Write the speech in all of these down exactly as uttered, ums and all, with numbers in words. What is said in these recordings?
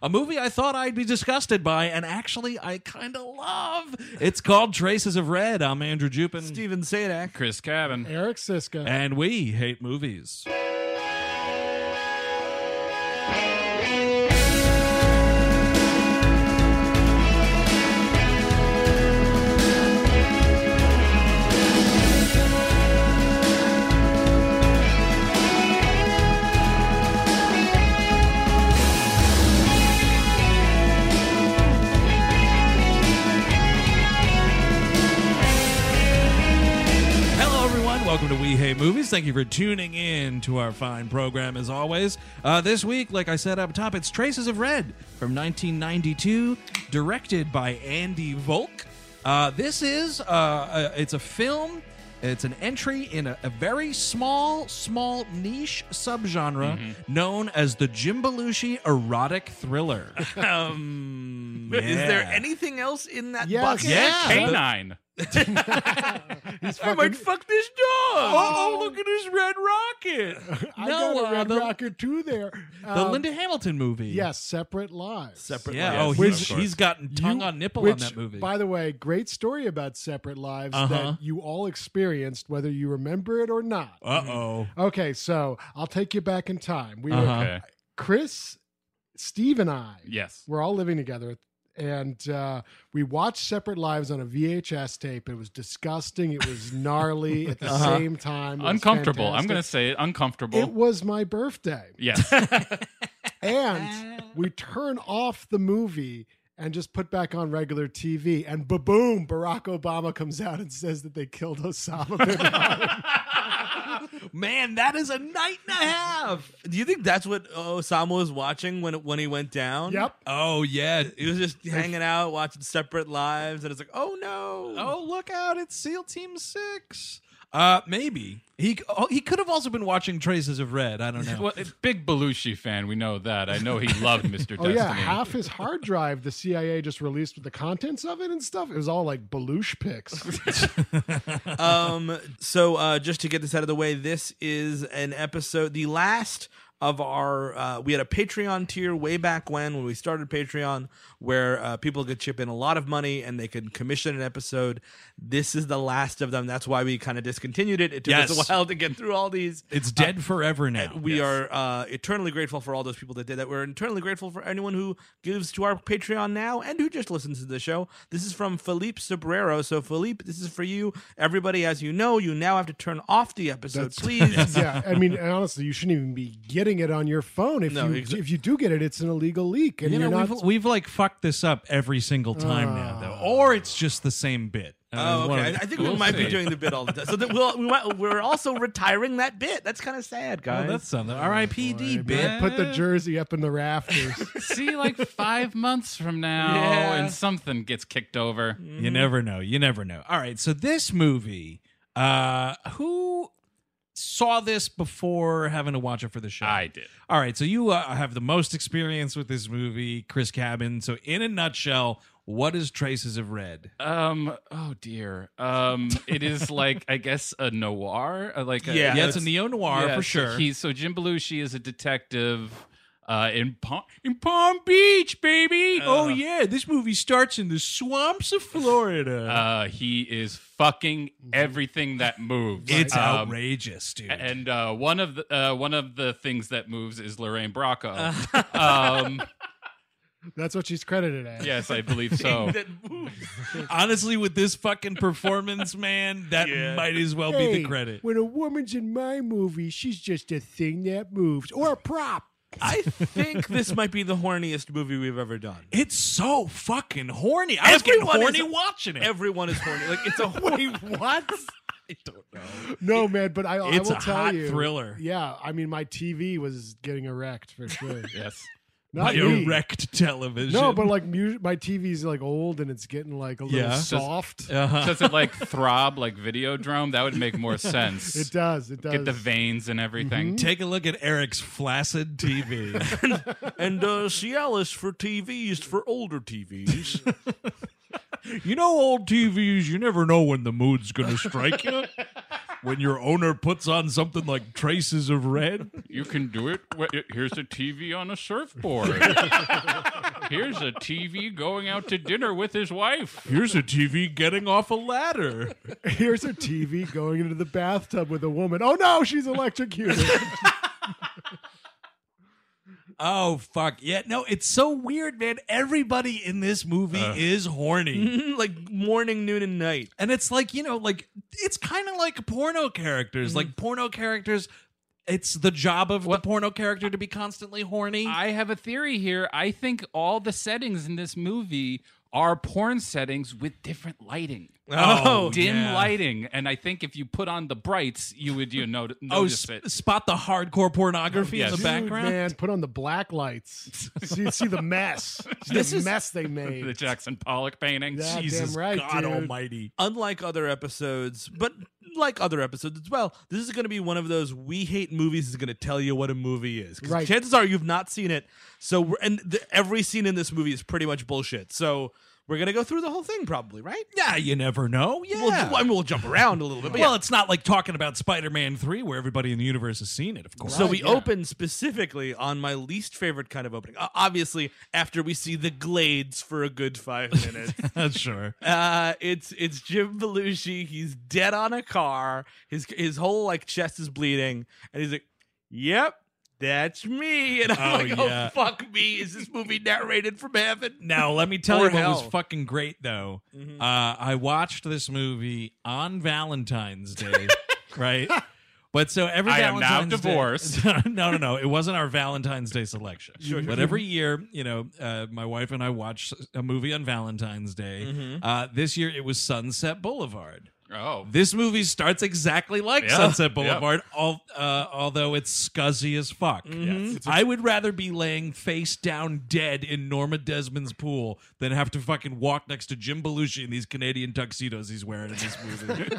a movie I thought I'd be disgusted by, and actually I kind of love. It's called Traces of Red. I'm Andrew Jupin. Steven Sadak. Chris Cabin. Eric Siska. And we hate movies. Welcome to We Hate Movies. Thank you for tuning in to our fine program as always. Uh, this week, like I said up top, it's Traces of Red from nineteen ninety-two, directed by Andy Volk. Uh, this is, uh, a, it's a film, it's an entry in a, a very small, small niche subgenre mm-hmm. known as the Jim Belushi erotic thriller. um, yeah. Is there anything else in that yes. bucket? Yeah. Canine. He's I might fuck this dog. Oh, look at his red rocket. I no, got a red uh, the, rocket too there. the Um, Linda Hamilton movie. Yes, Separate Lives. Separate Yeah. Lives. Oh, Yes, he's of course. he's gotten tongue You- on nipple which, on that movie. By the way, great story about Separate Lives Uh-huh. that you all experienced, whether you remember it or not. Uh oh. Okay, so I'll take you back in time. We were Uh-huh. Okay. Chris, Steve, and I. Yes. We're all living together. And uh, we watched Separate Lives on a V H S tape. It was disgusting. It was gnarly at the Uh-huh. same time. It was Uncomfortable. I'm fantastic. going to say it. Uncomfortable. It was my birthday. yes. And we turn off the movie and just put back on regular T V. And ba-boom, Barack Obama comes out and says that they killed Osama bin Laden. Man, that is a night and a half. Do you think that's what Osama was watching when it, when he went down? Yep. Oh yeah. He was just hanging out, watching Separate Lives, and it's like, oh no. Oh, look out! It's SEAL Team Six. Uh, maybe he oh, he could have also been watching Traces of Red. I don't know. Well, big Belushi fan. We know that. I know he loved Mister Oh, Destiny. yeah. Half his hard drive, the C I A just released with the contents of it and stuff. It was all like Belushi pics. um. So, uh, just to get this out of the way, this is an episode, the last of our. Uh, we had a Patreon tier way back when, when we started Patreon, where uh, people could chip in a lot of money and they could commission an episode. This is the last of them. That's why we kind of discontinued it. It took us Yes. a while to get through all these. It's dead forever now. We Yes. are uh, eternally grateful for all those people that did that. We're eternally grateful for anyone who gives to our Patreon now and who just listens to the show. This is from Philippe Sobrero. So, Philippe, this is for you. Everybody, as you know, you now have to turn off the episode, That's- please. Yeah. I mean, honestly, you shouldn't even be getting it on your phone. If No, you exa- if you do get it, it's an illegal leak. And You know, you're not. we've, we've like fucked this up every single time now, though. Or it's just the same bit. Uh, Oh, one okay. of- I think We'll we might be see. doing the bit all the time. So that we'll, we might, we're also retiring that bit. That's kind of sad, Oh, guys. that's something. R I P D Boy, bit. man, Put the jersey up in the rafters. See, like five months from now, Yeah. and something gets kicked over. You never know. You never know. All right. So this movie, uh, who saw this before having to watch it for the show? I did. All right. So you uh, have the most experience with this movie, Chris Cabin. So in a nutshell, what is Traces of Red? Um. Oh dear. Um. It is like I guess a noir. uh, Like a, Yeah, Yeah, it's a it's- neo noir yeah, for so sure. He so Jim Belushi is a detective. Uh, in Palm in Palm Beach, baby. oh yeah, this movie starts in the swamps of Florida. Uh, he is fucking everything that moves. it's Um, outrageous, dude. And uh, one of the uh, one of the things that moves is Lorraine Bracco. um, That's what she's credited as. yes, I believe so. That moves. Honestly, with this fucking performance, man, that Yeah. might as well be Hey, the credit. when a woman's in my movie, she's just a thing that moves or a prop. I think this might be the horniest movie we've ever done. It's so fucking horny. I was Everyone getting horny is- watching it. Everyone is horny. Like it's a horny. What? I don't know. No, man, but I, I It's will a tell hot you. thriller. Yeah, I mean, my T V was getting erect for sure. Yes. Not My me. erect television. No, but like mu- my T V's like old and it's getting like a little Yeah. soft. uh-huh. Does it like throb like Videodrome? That would make more sense. It does. It does. Get the veins and everything. Take a look at Eric's flaccid T V. And uh, Cialis for T Vs for older T Vs. You know, old T Vs, you never know when the mood's going to strike you. When your owner puts on something like Traces of Red. You can do it. Wh- Here's a T V on a surfboard. Here's a T V going out to dinner with his wife. Here's a T V getting off a ladder. Here's a T V going into the bathtub with a woman. Oh no, she's electrocuted. Oh, fuck. Yeah, no, it's so weird, man. Everybody in this movie Uh. is horny. Like morning, noon, and night. And it's like, you know, like, it's kind of like porno characters. Like, porno characters, it's the job of the porno character to be constantly horny. I have a theory here. I think all the settings in this movie are porn settings with different lighting. Oh, Dim yeah. lighting. And I think if you put on the brights, you would you know, Oh, notice sp- it. spot the hardcore pornography yes. in the Dude, background. man, put on the black lights. See, see the mess. See This the is- mess they made. The Jackson Pollock paintings. Yeah. Jesus Damn right, God dude. Almighty! Unlike other episodes, but like other episodes as well, this is going to be one of those we hate movies is going to tell you what a movie is. 'Cause Right. chances are you've not seen it. So we're, and the, every scene in this movie is pretty much bullshit. So we're going to go through the whole thing probably, right? Yeah, you never know. Yeah. We'll, I mean, we'll jump around a little bit. But well, yeah. it's not like talking about Spider-Man three where everybody in the universe has seen it, of course. So Right, we yeah. open specifically on my least favorite kind of opening. Uh, obviously, after we see the Glades for a good five minutes. Sure. Uh, it's it's Jim Belushi. He's dead on a car. His his whole like chest is bleeding, and he's like, "Yep, that's me." And I'm Oh, like, yeah. "Oh fuck me! Is this movie narrated from heaven?" Now, let me tell Or you what was hell. fucking great, though. Uh, I watched this movie on Valentine's Day, right? But so every I am now Valentine's Day- divorced. no, no, no. It wasn't our Valentine's Day selection. Sure, But sure. every year, you know, uh, my wife and I watch a movie on Valentine's Day. Uh, this year, it was Sunset Boulevard. Oh. This movie starts exactly like Yeah. Sunset Yep. Boulevard, al- uh, although it's scuzzy as fuck. Yes. I would rather be laying face down dead in Norma Desmond's pool than have to fucking walk next to Jim Belushi in these Canadian tuxedos he's wearing in this movie.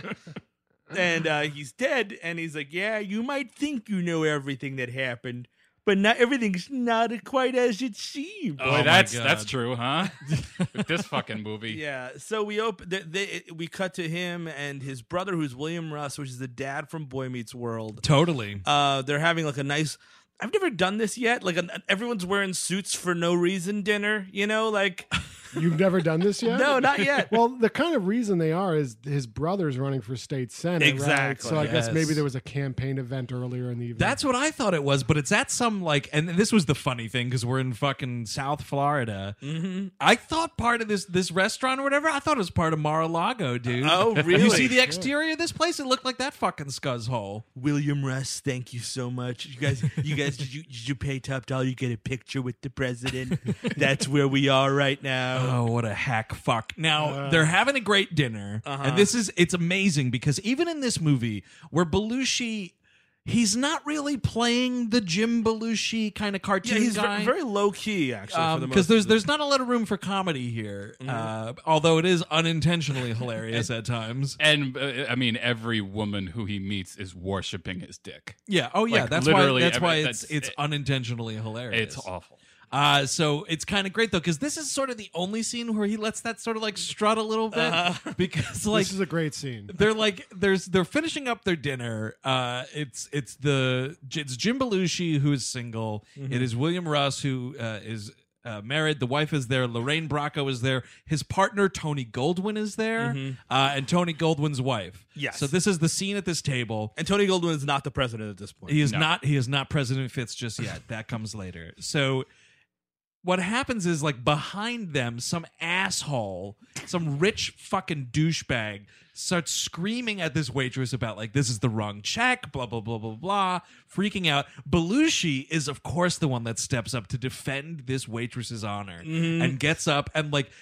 And uh, he's dead, and he's like, "Yeah, you might think you know everything that happened, but not everything's not quite as it seems." Boy, Oh my that's God. that's true, huh? With this fucking movie. Yeah, so we open. They, they, we cut to him and his brother, who's William Russ, which is the dad from Boy Meets World. Totally. Uh, they're having like a nice. I've never done this yet. Like an, everyone's wearing suits for no reason dinner. You know, like You've never done this yet? no, not yet. Well, the kind of reason they are is his brother's running for state senate, right? Exactly, So I guess yes. maybe there was a campaign event earlier in the evening. That's what I thought it was, but it's at some like, and this was the funny thing because we're in fucking South Florida. Mm-hmm. I thought part of this this restaurant or whatever, I thought it was part of Mar-a-Lago, dude. Oh, really? You see the exterior of this place? It looked like that fucking scuzz hole. William Russ, thank you so much. You guys, you guys, did you did you pay top dollar? You get a picture with the president. That's where we are right now. Oh, what a hack fuck. Now, they're having a great dinner. Uh-huh. And this is, it's amazing because even in this movie where Belushi, he's not really playing the Jim Belushi kind of Yeah, cartoon he's guy. very, very low key actually. for the because most there's of there's not a lot of room for comedy here, uh, although it is unintentionally hilarious at times. And uh, I mean, every woman who he meets is worshiping his dick. Yeah, oh yeah, Like, that's why literally that's every- why it's that's- it's unintentionally hilarious. It's awful. Uh, so it's kind of great though because this is sort of the only scene where he lets that sort of like strut a little bit because like this is a great scene. they're like there's they're finishing up their dinner. Uh, it's it's the it's Jim Belushi who is single. It is William Russ who uh, is uh, married. The wife is there. Lorraine Bracco is there. His partner Tony Goldwyn is there, uh, and Tony Goldwyn's wife. Yes. So this is the scene at this table. And Tony Goldwyn is not the president at this point. He is No. not. He is not President Fitz just yet. That comes later. So what happens is like behind them, some asshole, some rich fucking douchebag starts screaming at this waitress about like this is the wrong check, blah blah blah blah blah, freaking out. Belushi is of course the one that steps up to defend this waitress's honor and gets up and like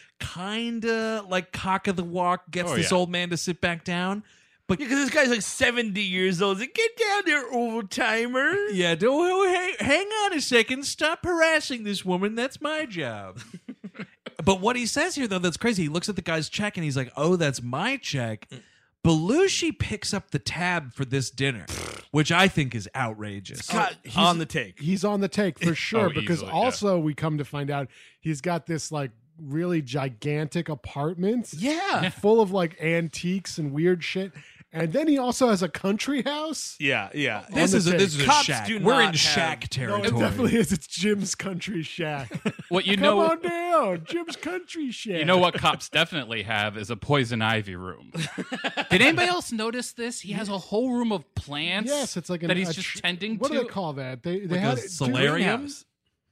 kinda like cock of the walk gets Oh, this yeah. old man to sit back down. But Because this guy's like seventy years old. He's like, get down there, old timer. yeah, do, oh, hey, hang on a second. Stop harassing this woman. That's my job. But what he says here, though, that's crazy. He looks at the guy's check and he's like, oh, that's my check. Belushi picks up the tab for this dinner, which I think is outrageous. God, on the take. He's on the take for sure Oh, because easily, yeah. also we come to find out he's got this like really gigantic apartment Yeah. full of like antiques and weird shit. And then he also has a country house. Yeah, yeah. This on is the a, this is take. a Cops shack. do We're not in have- shack No, territory. it definitely is. It's Jim's country shack. What you Come know, on, down. Jim's country shed. You know what cops definitely have is a poison ivy room. Did anybody else notice this? He has a whole room of plants. Yes, it's like an, that he's a just tr- tending what to. do they call that? They they Like had a it- solarium? Greenhouse.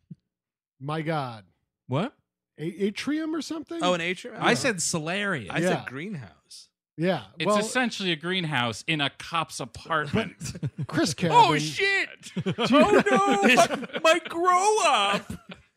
My God, What? a- atrium or something? Oh, an atrium? I said solarium. I Yeah. said greenhouse. yeah. It's well, essentially a greenhouse in a cop's apartment. Chris Cabin. Oh shit! Oh no, my, my grow up.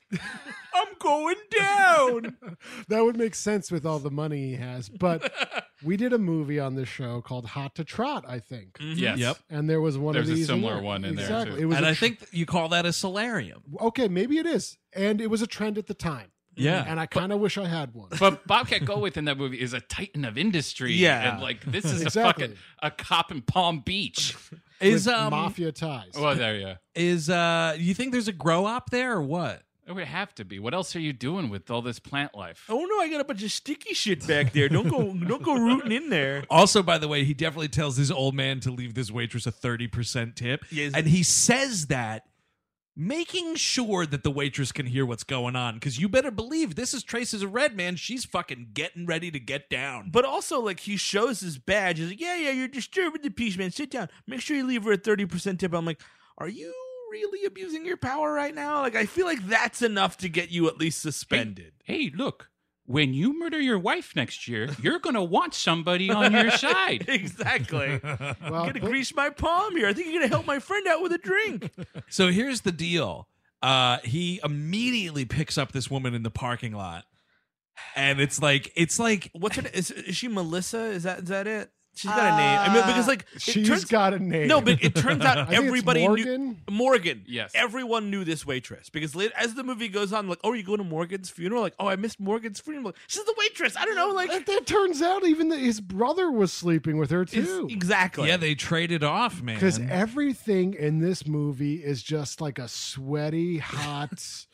I'm going down. That would make sense with all the money he has. But we did a movie on this show called Hot to Trot, I think. Yes. Yep. And there was one There's a of these. in similar there. one in there, exactly. too. It was And a I tr- think you call that a solarium. okay, maybe it is. And it was a trend at the time. Yeah. And I kind of wish I had one. But Bobcat Goldthwait in that movie is a titan of industry. Yeah. And like this is Exactly. a fucking a cop in Palm Beach. Is With um mafia ties. Well, there you. is uh you think there's a grow up there or what? It would have to be. What else are you doing with all this plant life? Oh no, I got a bunch of sticky shit back there. Don't go don't go rooting in there. Also, by the way, he definitely tells this old man to leave this waitress a thirty percent tip. Yes. And he says that making sure that the waitress can hear what's going on. Because you better believe this is Traces of Red, man. She's fucking getting ready to get down. But also, like, he shows his badge. He's like, yeah, yeah, you're disturbing the peace, man. Sit down. Make sure you leave her a thirty percent tip. I'm like, are you really abusing your power right now? Like, I feel like that's enough to get you at least suspended. Hey, look. When you murder your wife next year, you're gonna want somebody on your side. Exactly. well, I'm gonna but- grease my palm here. I think you're gonna help my friend out with a drink. So here's the deal. Uh, he immediately picks up this woman in the parking lot. And it's like, it's like, What's her name? Is, is she Melissa? Is that is that it? She's got a name. I mean, because like it she's turns, got a name. no, but it turns out I think it's everybody knew Morgan. Morgan. Yes. Everyone knew this waitress because later, as the movie goes on, like, oh, are you going to Morgan's funeral? Like, oh, I missed Morgan's funeral. Like, she's the waitress. I don't know. Like, That, that turns out even that his brother was sleeping with her it's- too. exactly. yeah, they traded off, man. Because everything in this movie is just like a sweaty, hot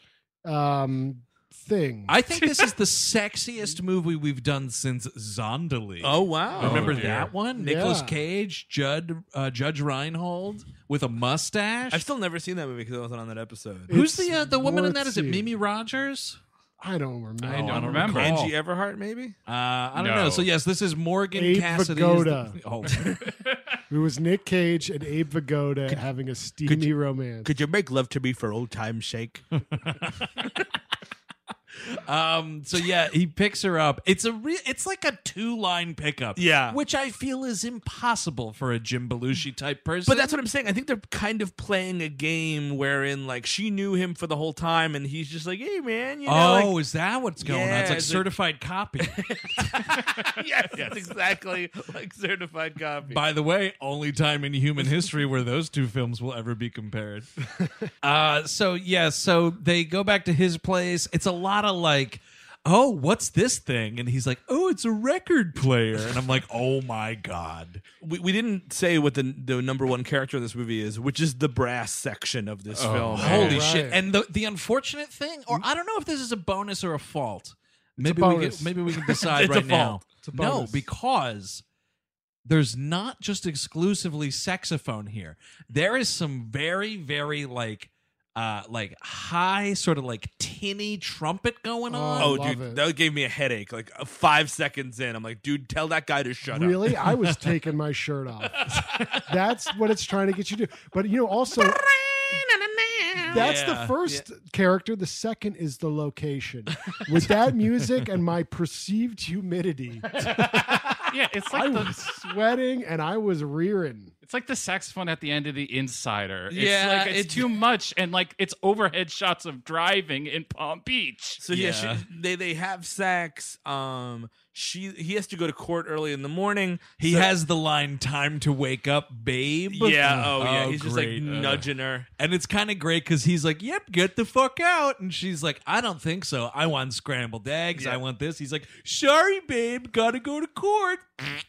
um, thing. I think this is the sexiest movie we've done since Zonderly. Oh wow. Remember dear. that one? Nicolas Yeah. Cage, Judd, uh, Judge Reinhold with a mustache. I've still never seen that movie because I wasn't on that episode. Who's It's the uh, the woman in worth that? Is it seeing. Mimi Rogers? I don't remember. I don't I don't remember. recall. Angie Everhart, maybe. Uh, I don't No. know. So yes, this is Morgan Abe Cassidy. is the- Vigoda. oh, It was Nick Cage and Abe Vigoda having a steamy you- romance. Could you make love to me for old time's sake? um. So yeah, he picks her up. It's a re- It's like a two line pickup. Yeah. which I feel is impossible for a Jim Belushi type person. But that's what I'm saying. I think they're kind of playing a game wherein, like, she knew him for the whole time, and he's just like, "Hey, man, you know." Oh, like, is that what's going on? Yeah, It's like it's like- certified copy. yes, it's exactly like certified copy. By the way, only time in human history where those two films will ever be compared. uh, so yeah, so they go back to his place. It's a lot of like, oh, what's this thing? And he's like, oh, it's a record player. And I'm like, oh my god. we, we didn't say what the the number one character in this movie is, which is the brass section of this Oh, film. man. Holy right. shit! And the the unfortunate thing, or I don't know if this is a bonus or a fault. Maybe we bonus. can, maybe we can decide It's a right now. fault. It's a No, bonus. because there's not just exclusively saxophone here. There is some very, very like, uh, like high, sort of like tinny trumpet going on. Oh, love dude, it. that gave me a headache. Like uh, five seconds in, I'm like, dude, tell that guy to shut up. Really? I was taking my shirt off. That's what it's trying to get you to do. But, you know, also, that's Yeah. the first character. The second is the location. With that music and my perceived humidity, Yeah, it's I like the was sweating and I was rearing. it's like the saxophone at the end of The Insider. It's Yeah, like it's it's- too much, and like it's overhead shots of driving in Palm Beach. So yeah, Yeah. She, they they have sex. Um, she he has to go to court early in the morning. He So- has the line "Time to wake up, babe." Yeah. Oh yeah. Oh, He's just great. like Uh. nudging her. And it's kind of great because he's like, "Yep, get the fuck out," and she's like, "I don't think so. I want scrambled eggs. Yeah. I want this." He's like, "Sorry, babe, gotta go to court."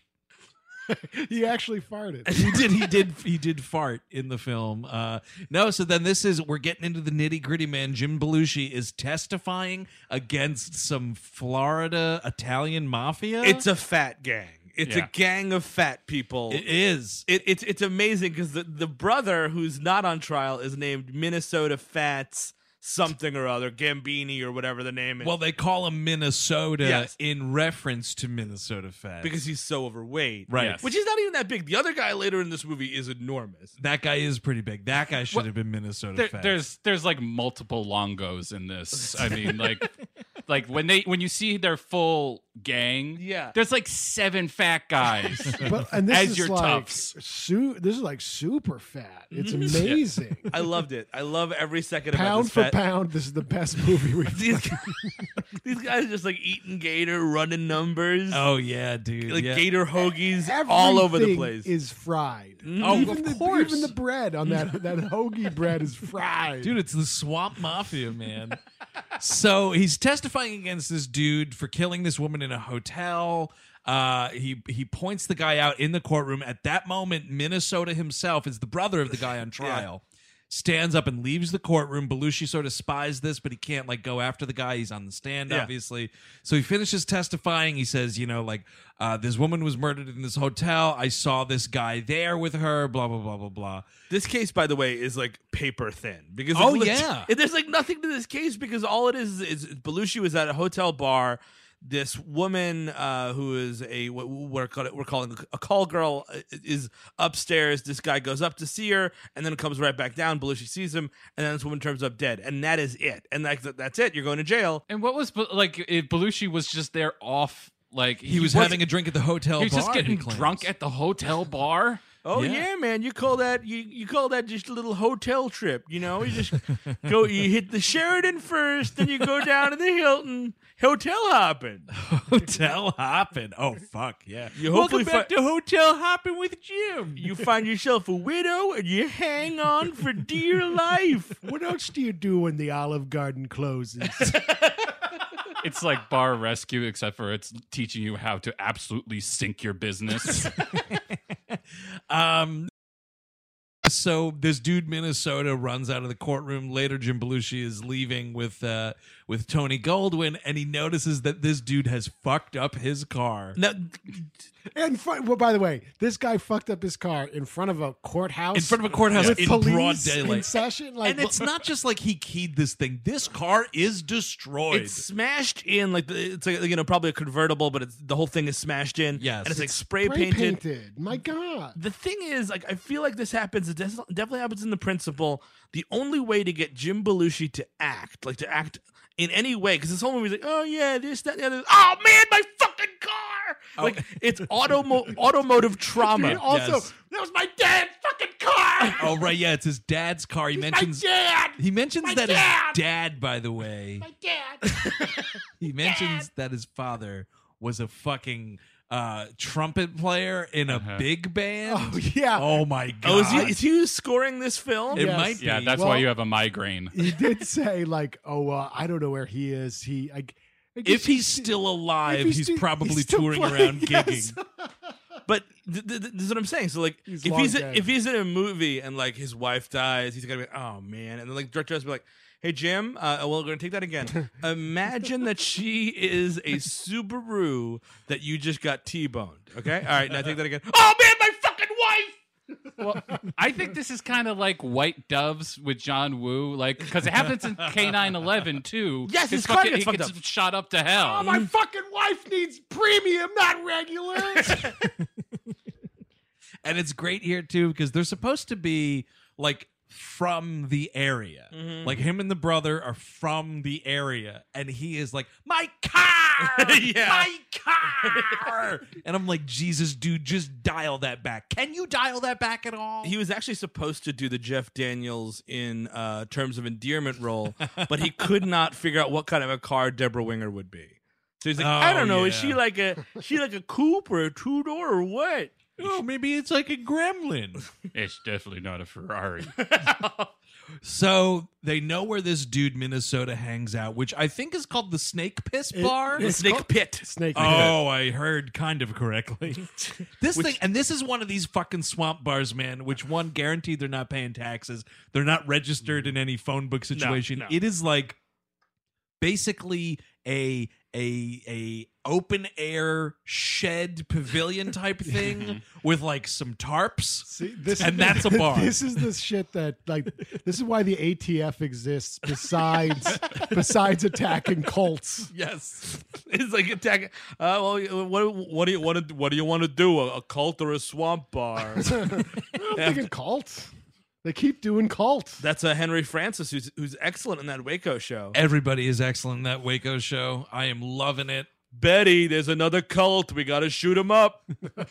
He actually farted. he did he did he did fart in the film. Uh no, so then this is we're getting into the nitty-gritty, man. Jim Belushi is testifying against some Florida Italian mafia. It's a fat gang. It's Yeah. a gang of fat people. it is. It, it's it's amazing because the, the brother who's not on trial is named Minnesota Fats something or other, Gambini or whatever the name is. Well, they call him Minnesota Yes. in reference to Minnesota Feds. because he's so overweight. Right. Yes. Which is not even that big. The other guy later in this movie is enormous. That guy is pretty big. That guy should Well, have been Minnesota There, Feds. there's there's like multiple longos in this. I mean, like like when they when you see their full gang, Yeah. there's like seven fat guys. But, and this As is your like toughs. su- this is like super fat. It's Mm-hmm. amazing. I loved it. I love every second about Pound this for fat- pound, this is the best movie we've These done. guys, these guys just like eating gator, running numbers. oh yeah, dude. like yeah. gator hoagies all over the Everything place. is fried. Oh, even of the, course. Even the bread on that that hoagie bread is fried. Dude, it's the Swamp Mafia, man. So he's testifying against this dude for killing this woman in a hotel. Uh, he he points the guy out in the courtroom. At that moment, Minnesota himself is the brother of the guy on trial. Stands up and leaves the courtroom. Belushi sort of spies this, but he can't like go after the guy. He's on the stand, Yeah. obviously. So he finishes testifying. He says, you know, like uh, this woman was murdered in this hotel. I saw this guy there with her. Blah blah blah blah blah. This case, by the way, is like paper thin because Oh, like, leg- yeah. there's like nothing to this case because all it is is Belushi was at a hotel bar. This woman uh, who is a what we're calling, we're calling a call girl uh, is upstairs. This guy goes up to see her and then comes right back down. Belushi sees him and then this woman turns up dead, and that is it. And like that's it. You're going to jail. And what was like if Belushi was just there off like He, was wasn't- having a drink at the hotel he was bar. just getting he claims. drunk at the hotel bar. Oh Yeah. yeah. man! You call that you, you call that just a little hotel trip? You know, you just go. You hit the Sheridan first, then you go down to the Hilton. Hotel hopping. Hotel hopping. Oh fuck yeah! You Welcome hopefully back fi- to Hotel Hopping with Jim. You find yourself a widow and you hang on for dear life. What else do you do when the Olive Garden closes? It's like Bar Rescue, except for it's teaching you how to absolutely sink your business. Um. So this dude Minnesota runs out of the courtroom. Later, Jim Belushi is leaving with uh, with Tony Goldwyn, and he notices that this dude has fucked up his car. Now, And fr- well, by the way, this guy fucked up his car in front of a courthouse. In front of a courthouse with in police broad in daylight. session. Like, And it's not just like he keyed this thing. This car is destroyed. it's smashed in like the, it's like you know probably a convertible, but it's the whole thing is smashed in. Yes. and it's like spray, spray painted. painted. My God. The thing is, like, I feel like this happens. It des- definitely happens in The Principal. The only way to get Jim Belushi to act, like to act in any way, because this whole movie's like, oh yeah, this, that, the other. Oh man, my fucking car! Like it's automo- automotive trauma. And also, Yes. that was my dad's fucking car. Oh right, yeah, it's his dad's car. He My mentions dad. he mentions My that dad. his dad, by the way, My dad. he mentions that his father was a fucking uh, trumpet player in a Uh-huh. big band. Oh yeah. Oh my god! Oh, is he, is he scoring this film? It Yes. might be. Yeah, that's Well- why you have a migraine. He did say like, "Oh, uh, I don't know where he is. He, I, I guess If he's still alive, if he's, he's still- probably he's still touring playing, around yes. gigging. But th- th- th- this is what I'm saying. So like, He's if long he's dead. if he's in a movie and like his wife dies, he's gonna be like, oh man, and then like the director has to be like, hey Jim, uh, well we're gonna take that again. Imagine that she is a Subaru that you just got T-boned. Okay, all right, now take that again. Oh man, my fucking wife. Well, I think this is kind of like White Doves with John Woo, like because it happens in K nine eleven too. Yes, His his car fucking- gets he fucked gets up. shot up to hell. Oh, my fucking wife needs premium, not regular. And it's great here too because they're supposed to be like from the area. Mm-hmm. Like him and the brother are from the area, and he is like, my car, Yeah. my car. And I'm like, Jesus, dude, just dial that back. Can you dial that back at all? He was actually supposed to do the Jeff Daniels in uh, Terms of Endearment role, but he could not figure out what kind of a car Deborah Winger would be. So he's like, I Oh, don't know, is yeah. she like a is she like a coupe or a two door or what? Oh, maybe it's like a gremlin. It's definitely not a Ferrari. So they know where this dude Minnesota hangs out, which I think is called the Snake Piss Bar. The It's Snake called- Pit. Snake. Oh, I heard kind of correctly. This thing, and this is one of these fucking swamp bars, man, which one guaranteed they're not paying taxes. They're not registered in any phone book situation. no. It is like basically a a a open air shed pavilion type thing with like some tarps. See, this And is, that's a bar. This is the shit that like. This is why the A T F exists. Besides, besides attacking cults. Yes, it's like attacking. Uh, well, what what do you want to what do you want to do? A, a cult or a swamp bar? I'm thinking cult. They keep doing cult. That's a Henry Francis who's who's excellent in that Waco show. Everybody is excellent in that Waco show. I am loving it. Betty, there's another cult. We got to shoot him up.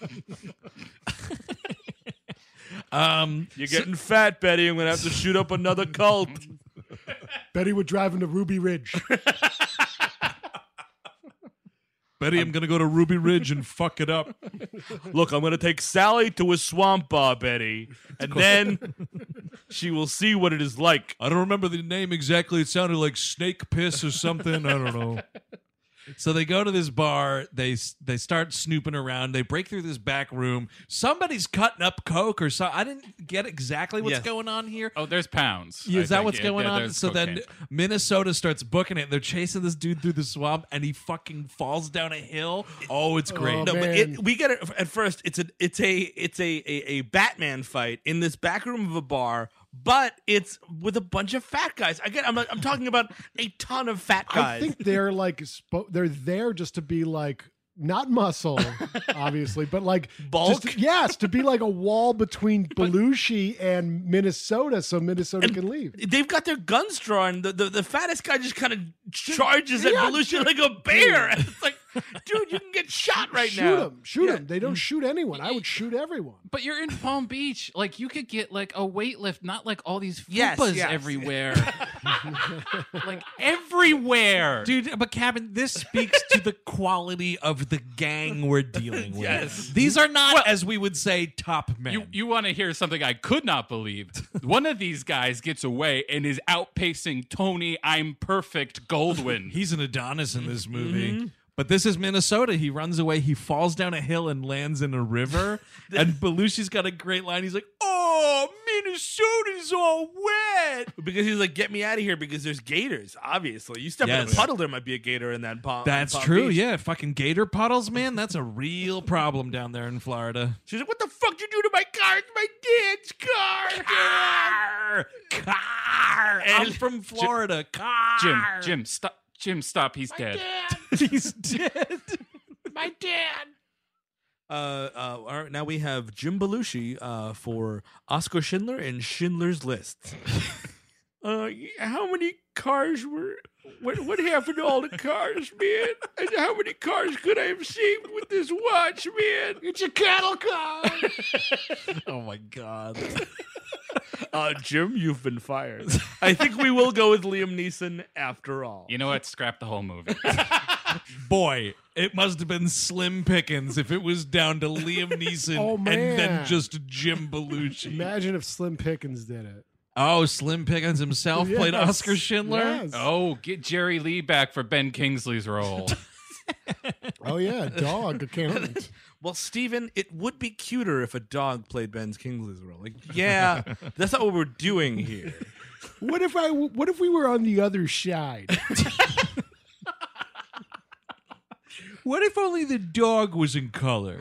Um, You're getting fat, Betty. I'm gonna have to shoot up another cult. Betty would drive him to Ruby Ridge. Betty, I'm gonna go to Ruby Ridge and fuck it up. Look, I'm gonna take Sally to a swamp bar, Betty, and then she will see what it is like. I don't remember the name exactly. It sounded like snake piss or something. I don't know. So they go to this bar. They they start snooping around. They break through this back room. Somebody's cutting up coke or so. I didn't get exactly what's Yes. going on here. Oh, there's pounds. Yeah, I is that think. what's Yeah, going yeah, on? there's So then cocaine. Minnesota starts booking it. They're chasing this dude through the swamp, and he fucking falls down a hill. Oh, it's great. Oh, No, but man. it, we get it at first. It's a it's a it's a, a a Batman fight in this back room of a bar, but it's with a bunch of fat guys. Again, I'm I'm talking about a ton of fat guys. I think they're like spo- they're there just to be like not muscle, obviously, but like Bulk? just- yes, to be like a wall between Belushi and Minnesota, so Minnesota And- can leave. They've got their guns drawn. The the, the fattest guy just kind of charges at Yeah, Belushi dude. like a bear. And it's like, dude, you can get shot right shoot now. them, shoot Yeah. them. They don't shoot anyone. I would shoot everyone. But you're in Palm Beach. Like, you could get, like, a weight lift, not, like, all these Yes, fupas yes. everywhere. Like, everywhere. Dude, but Cabin, this speaks to the quality of the gang we're dealing with. Yes. These are not, Well- as we would say, top men. You you want to hear something I could not believe? One of these guys gets away and is outpacing Tony I'm Perfect Goldwyn. He's an Adonis in this movie. Mm-hmm. But this is Minnesota. He runs away. He falls down a hill and lands in a river. And Belushi's got a great line. He's like, "Oh, Minnesota's all wet." Because he's like, get me out of here because there's gators, obviously. You step in Yes. a puddle, there might be a gator in that pond. That's true. Yeah, fucking gator puddles, man. That's a real problem down there in Florida. She's like, what the fuck did you do to my car? It's my dad's car. Car, car. I'm And- from Florida. Car. Jim, Jim, stop. Jim, stop. He's dead. He's dead. My dad. Uh, uh, all right, now we have Jim Belushi uh, for Oscar Schindler and Schindler's List. uh, how many cars were? What, what happened to all the cars, man? And how many cars could I have saved with this watch, man? It's a cattle car. Oh my god. Uh, Jim, you've been fired. I think we will go with Liam Neeson after all. You know what? Scrap the whole movie. Boy, it must have been slim pickings if it was down to Liam Neeson Oh, and man. then just Jim Belushi. Imagine if Slim Pickens did it. Oh, Slim Pickens himself played Yes. Oscar Schindler? Yes. Oh, get Jerry Lee back for Ben Kingsley's role. Oh yeah, dog accountant. Well, Steven, it would be cuter if a dog played Ben Kingsley's role. Like, yeah, that's not what we're doing here. What if I? What if we were on the other side? What if only the dog was in color?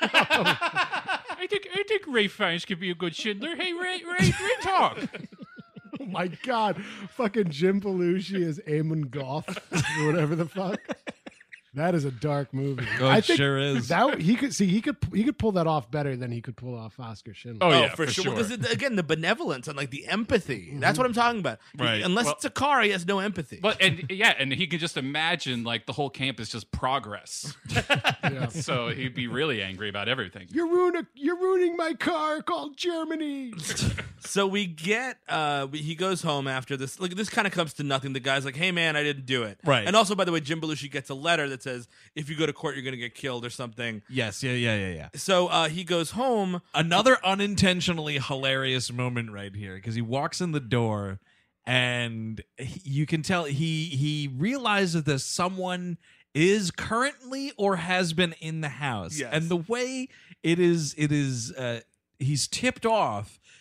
I think I think Ray Fiennes could be a good Schindler. Hey, Ray, Ray, Ray, talk. Oh my god, fucking Jim Belushi as Eamon Goff or whatever the fuck. That is a dark movie. Oh, it sure is. That he could see he could he could pull that off better than he could pull off Oscar Schindler. Oh, Oh, yeah, for, for sure. sure. Because it- again, the benevolence and like the empathy. That's what I'm talking about. Right. Unless Well- it's a car, he has no empathy. But and yeah, and he could just imagine like the whole camp is just progress. Yeah. So he'd be really angry about everything. You're ruining you're ruining my car called Germany. So we get uh we, he goes home after this. Like this kind of comes to nothing. The guy's like, "Hey man, I didn't do it." Right. And also, by the way, Jim Belushi gets a letter that says, "If you go to court, you're going to get killed or something." Yes, yeah, yeah, yeah, yeah. So uh, he goes home. Another unintentionally hilarious moment right here because he walks in the door and he, you can tell he he realizes that someone is currently or has been in the house. Yes. And the way it is it is uh he's tipped off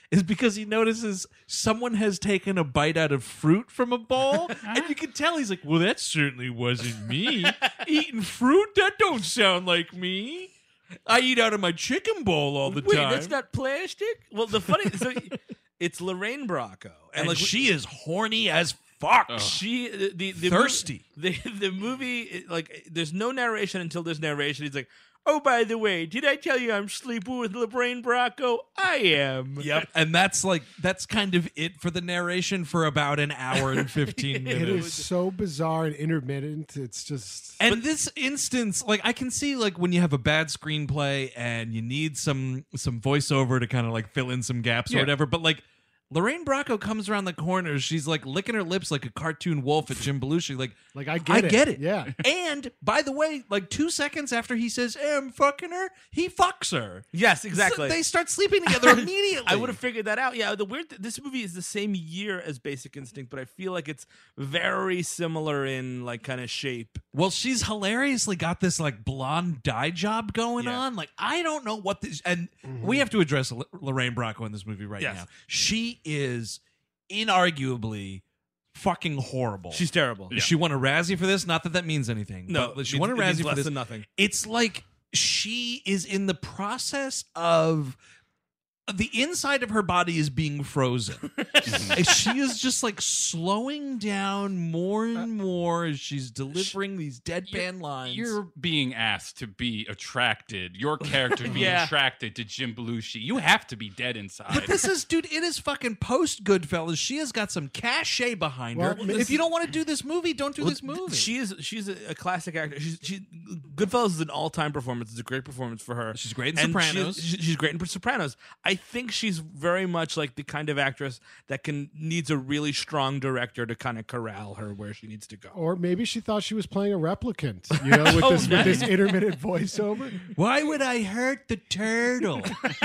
is because he notices someone has taken a bite out of fruit from a bowl, and you can tell he's like, well, that certainly wasn't me. Eating fruit? That don't sound like me. I eat out of my chicken bowl all the Wait, time. that's not plastic? Well, the funny... so it's Lorraine Bracco. and like like she is horny as fuck. She the the, the Thirsty. Movie, the the movie like there's no narration until there's narration. He's like, oh, by the way, did I tell you I'm sleeping with Lorraine Bracco? I am. Yep, and that's like that's kind of it for the narration for about an hour and fifteen minutes. It is so bizarre and intermittent. It's just And this instance, like I can see, like when you have a bad screenplay and you need some some voiceover to kind of like fill in some gaps or Yeah. whatever. But like Lorraine Bracco comes around the corner, she's like licking her lips like a cartoon wolf at Jim Belushi. Like, like I get I it. get it. Yeah. And by the way, like two seconds after he says, hey, "I'm fucking her," he fucks her. Yes, So exactly. they start sleeping together immediately. I would have figured that out. Yeah, the weird. This movie is the same year as Basic Instinct, but I feel like it's very similar in like kind of shape. Well, she's hilariously got this like blonde dye job going Yeah. on. Like I don't know what this, and we have to address L- Lorraine Bracco in this movie right Yes. now. She is inarguably fucking horrible. She's terrible. She won a Razzie for this. Not that that means anything. No, but she it won a means- it means Razzie for less this. than nothing. It's like she is in the process of. The inside of her body is being frozen. And she is just like slowing down more and more as she's delivering these deadpan lines. You're being asked to be attracted. Your character being Yeah. attracted to Jim Belushi. You have to be dead inside. But this is, dude, it is fucking post Goodfellas. She has got some cachet behind Well, her. this- If you don't want to do this movie, don't do Well, this movie. She is she's a, a classic actor. She's she Goodfellas is an all time performance. It's a great performance for her. She's great in And Sopranos. She's, she's great in Sopranos. I think she's very much like the kind of actress that can needs a really strong director to kind of corral her where she needs to go. Or maybe she thought she was playing a replicant, you know, with Oh, this with this nice. intermittent voiceover. Why would I hurt the turtle?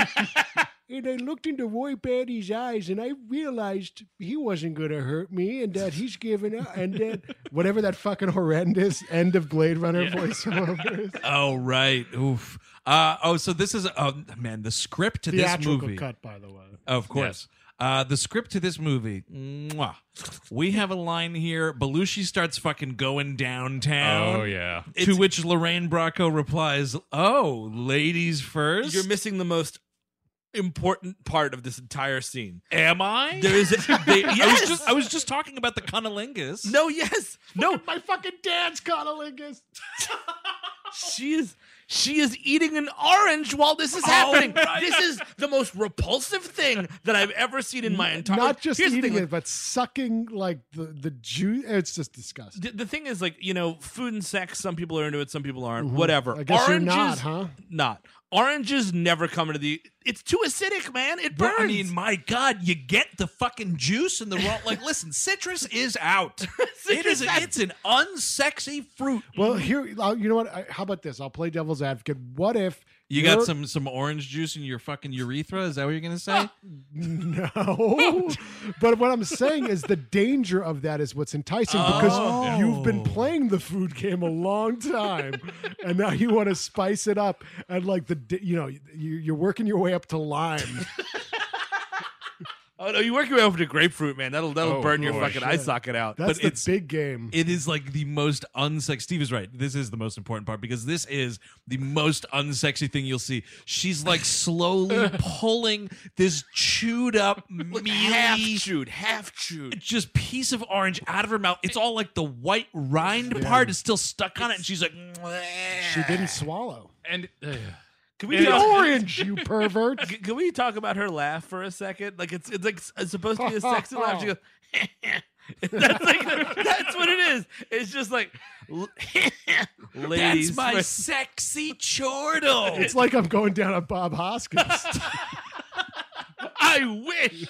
And I looked into Roy Batty's eyes, and I realized he wasn't going to hurt me, and that he's given up, and that whatever that fucking horrendous end of Blade Runner voiceover is. Oh, right. Oof. Uh, oh, so this is, oh, man, the script to this Theatrical movie. cut, by the way. Of course. Uh, the script to this movie, mwah. We have a line here. Belushi starts fucking going downtown. oh, yeah. To which Lorraine Bracco replies, "Oh, ladies first." You're missing the most important part of this entire scene. Am I? There is a, they, I yes. was just I was just talking about the cunnilingus. no, yes, no. My fucking dad's conolingus. She is she is eating an orange while this is happening. right. This is the most repulsive thing that I've ever seen in my entire. Not just Here's the eating thing, it, but sucking like the the juice. It's just disgusting. The, the thing is, like, you know, food and sex. Some people are into it. Some people aren't. Whatever. Mm-hmm. I guess you're not, Oranges- huh? Not. Oranges never come into the. It's too acidic, man. It burns. Well, I mean, my God, you get the fucking juice in the raw. Like, listen, citrus is out. it is. Citrus- It's an unsexy fruit. Well, here, uh, you know what? I, how about this? I'll play devil's advocate. What if You you're- got some some orange juice in your fucking urethra? Is that what you're gonna say? No, but what I'm saying is the danger of that is what's enticing because Oh. you've been playing the food game a long time, and now you want to spice it up, and like the di- you know you- you're working your way up to lime. Oh no, you work your way over to grapefruit, man. That'll that'll Oh, burn your boy. fucking eye socket out. That's But the it's- big game. It is like the most unsexy. Steve is right. This is the most important part because this is the most unsexy thing you'll see. She's like slowly pulling this chewed up, Look, half mealy, chewed, half chewed. just piece of orange out of her mouth. It's all like the white rind part is still stuck on it, and she's like, She didn't swallow. And uh, Can we The talk, orange, you pervert. c- can we talk about her laugh for a second? Like it's it's like s- it's supposed to be a sexy laugh. She goes. That's like that's what it is. It's just like, l- ladies. "That's my first. sexy chortle." It's like I'm going down on Bob Hoskins. I wish.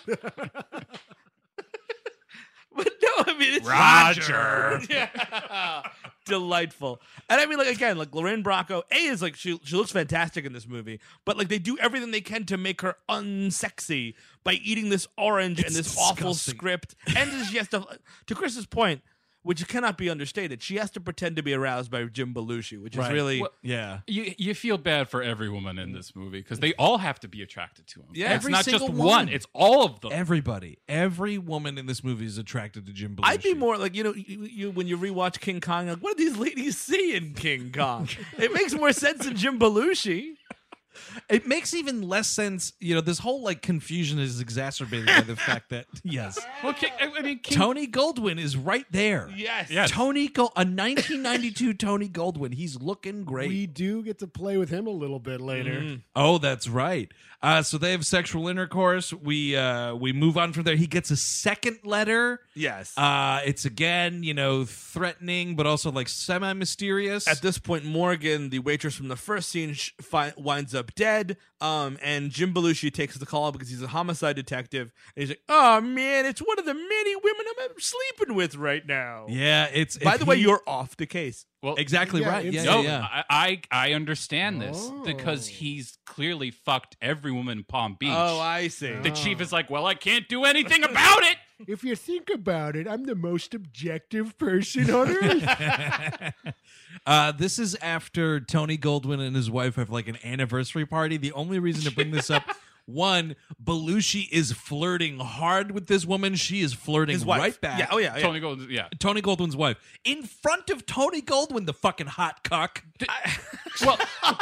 But no, I mean it's Roger. Yeah. Delightful. And I mean, like, again, like Lorraine Bracco, A is like she she looks fantastic in this movie, but like they do everything they can to make her unsexy by eating this orange It's and this awful disgusting. script. And she has to to Chris's point, which cannot be understated. She has to pretend to be aroused by Jim Belushi, which Right. is really Well, Yeah. You you feel bad for every woman in this movie because they all have to be attracted to him. Yeah. it's Every not just single one; woman. it's all of them. Everybody, every woman in this movie is attracted to Jim Belushi. I'd be more like, you know, you, you when you rewatch King Kong, like, what do these ladies see in King Kong? It makes more sense than Jim Belushi. It makes even less sense. You know, this whole like confusion is exacerbated by the fact that yes, well, King, I I mean, King, Tony Goldwyn is right there. Yes. Yes. Tony Gold, a nineteen ninety-two Tony Goldwyn. He's looking great. We do get to play with him a little bit later. Mm. Oh, that's right. Uh, so they have sexual intercourse. We uh, we move on from there. He gets a second letter. Yes. Uh, it's again, you know, threatening, but also like semi-mysterious. At this point, Morgan, the waitress from the first scene, sh- fi- winds up dead. Um, and Jim Belushi takes the call because he's a homicide detective. And he's like, "Oh man, it's one of the many women I'm sleeping with right now." yeah, it's. By if the way, he- you're off the case. well, exactly Yeah, right. Yeah, it's- yeah, no, yeah. I, I I understand this Oh. because he's clearly fucked every woman in Palm Beach. Oh, I see. the chief is like, well, I can't do anything about it. If you think about it, I'm the most objective person on earth. Uh, this is after Tony Goldwyn and his wife have like an anniversary party. The only reason to bring this up, one, Belushi is flirting hard with this woman. She is flirting His wife. right back. Yeah. Oh yeah. yeah. Tony Gold, yeah. Tony Goldwyn's wife in front of Tony Goldwyn, the fucking hot cuck. Well,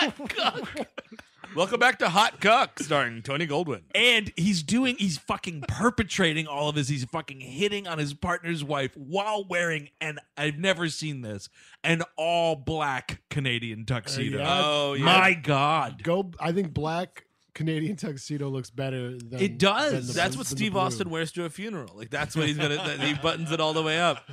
Welcome back to Hot Cuck, starring Tony Goldwyn. And he's doing, he's fucking perpetrating all of this. He's fucking hitting on his partner's wife while wearing, and I've never seen this, an all black Canadian tuxedo. Uh, yeah. Oh yeah. My God. Go. I think black Canadian tuxedo looks better than It does. than the- That's what than the Steve blue. Austin wears to a funeral. Like that's what he's gonna. th- he buttons it all the way up.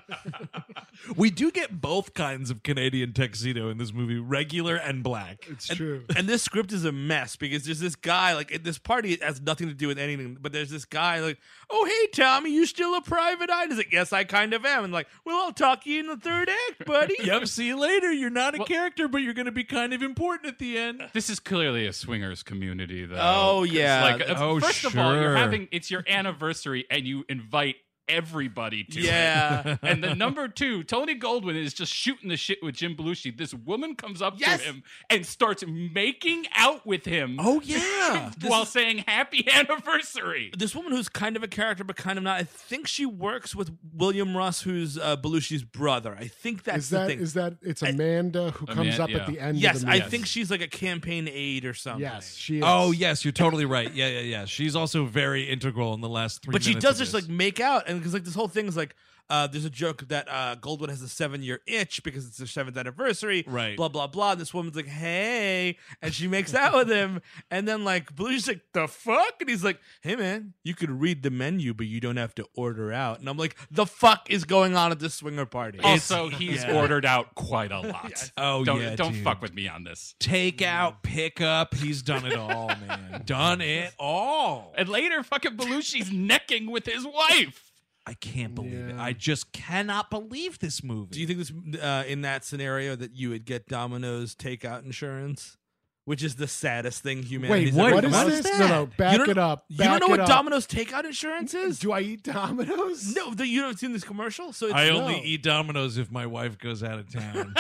We do get both kinds of Canadian tuxedo in this movie, regular and black. It's true. And this script is a mess because there's this guy, like, at this party, it has nothing to do with anything, but there's this guy, like, "Oh, hey, Tommy, you still a private eye?" And he's like, "Yes, I kind of am." And like, "Well, I'll talk to you in the third act, buddy." Yep, see you later. You're not a Well- character, but you're going to be kind of important at the end. this is clearly a swingers community, though. Oh, 'Cause, yeah. Like, uh, Oh, first of all, you're sure. having it's your anniversary, and you invite everybody to it. Yeah. And then number two, Tony Goldwyn is just shooting the shit with Jim Belushi. This woman comes up Yes. to him and starts making out with him Oh, yeah. while saying happy anniversary. This woman who's kind of a character, but kind of not. I think she works with William Russ, who's uh, Belushi's brother. I think that's Is that the thing. is that it's Amanda who comes Amanda, up at yeah. the end? yes, of the I movie. think she's like a campaign aide or something. Yes, she is. Oh, yes, you're totally right. Yeah, yeah, yeah. She's also very integral in the last three But she minutes does of just this. like make out, and because like this whole thing is like, uh, there's a joke that uh, Goldwyn has a seven year itch because it's their seventh anniversary. Right. Blah blah blah. This woman's like, "Hey," and she makes out with him, and then like Belushi's like, "The fuck," and he's like, "Hey man, you could read the menu, but you don't have to order out." And I'm like, "The fuck is going on at this swinger party?" Also, he's yeah. ordered out quite a lot. Oh, don't, yeah, Don't dude. fuck with me on this. Take out, pick up. He's done it all, man. Done it all. And later, fucking Belushi's necking with his wife. I can't believe it. Yeah. I just cannot believe this movie. Do you think this uh, in that scenario that you would get Domino's takeout insurance, which is the saddest thing humanity? Wait, what, what- is what this? is No, that? no, back you don't, it up. You Back don't know it what up. Domino's takeout insurance is? Do I eat Domino's? No, the, you haven't seen this commercial. So it's, I only No. eat Domino's if my wife goes out of town.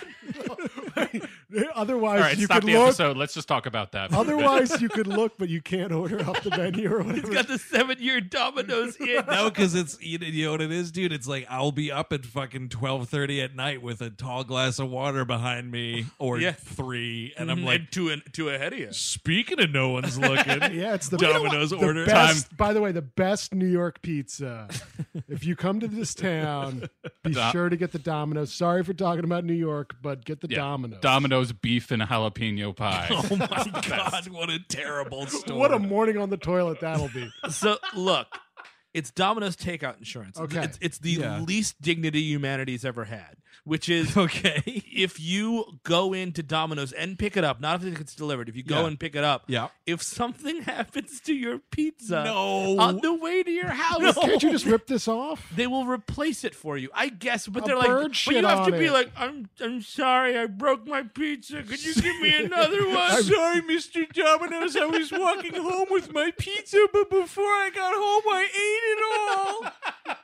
Otherwise, All right, you stop could the look. episode. Let's just talk about that. Otherwise, you could look, but you can't order off the menu or He's whatever. got the seven year Domino's in. No, because it's you know, you know what it is, dude. It's like I'll be up at fucking twelve thirty at night with a tall glass of water behind me, or Yeah. three, and I'm like, And two, an, two ahead of you. speaking of no one's looking, Yeah, it's the Domino's the order best, by the way, the best New York pizza. If you come to this town, be Do- sure to get the Domino's. Sorry for talking about New York, but get the Yeah. Domino's. Domino's beef and jalapeno pie. Oh my god, what a terrible story! What a morning on the toilet that'll be. So look, it's Domino's takeout insurance. Okay. It's, it's the Yeah. least dignity humanity's ever had, which is okay. if you go into Domino's and pick it up, not if it's delivered, if you go Yeah. and pick it up, Yeah. if something happens to your pizza No. on the way to your house, Can't you just rip this off? they will replace it for you, I guess. But A they're like, bird but shit you have to on be it. like, I'm, I'm sorry, I broke my pizza. Could you give me another one? Sorry, Mister Domino's. I was walking home with my pizza, but before I got home, I ate it all.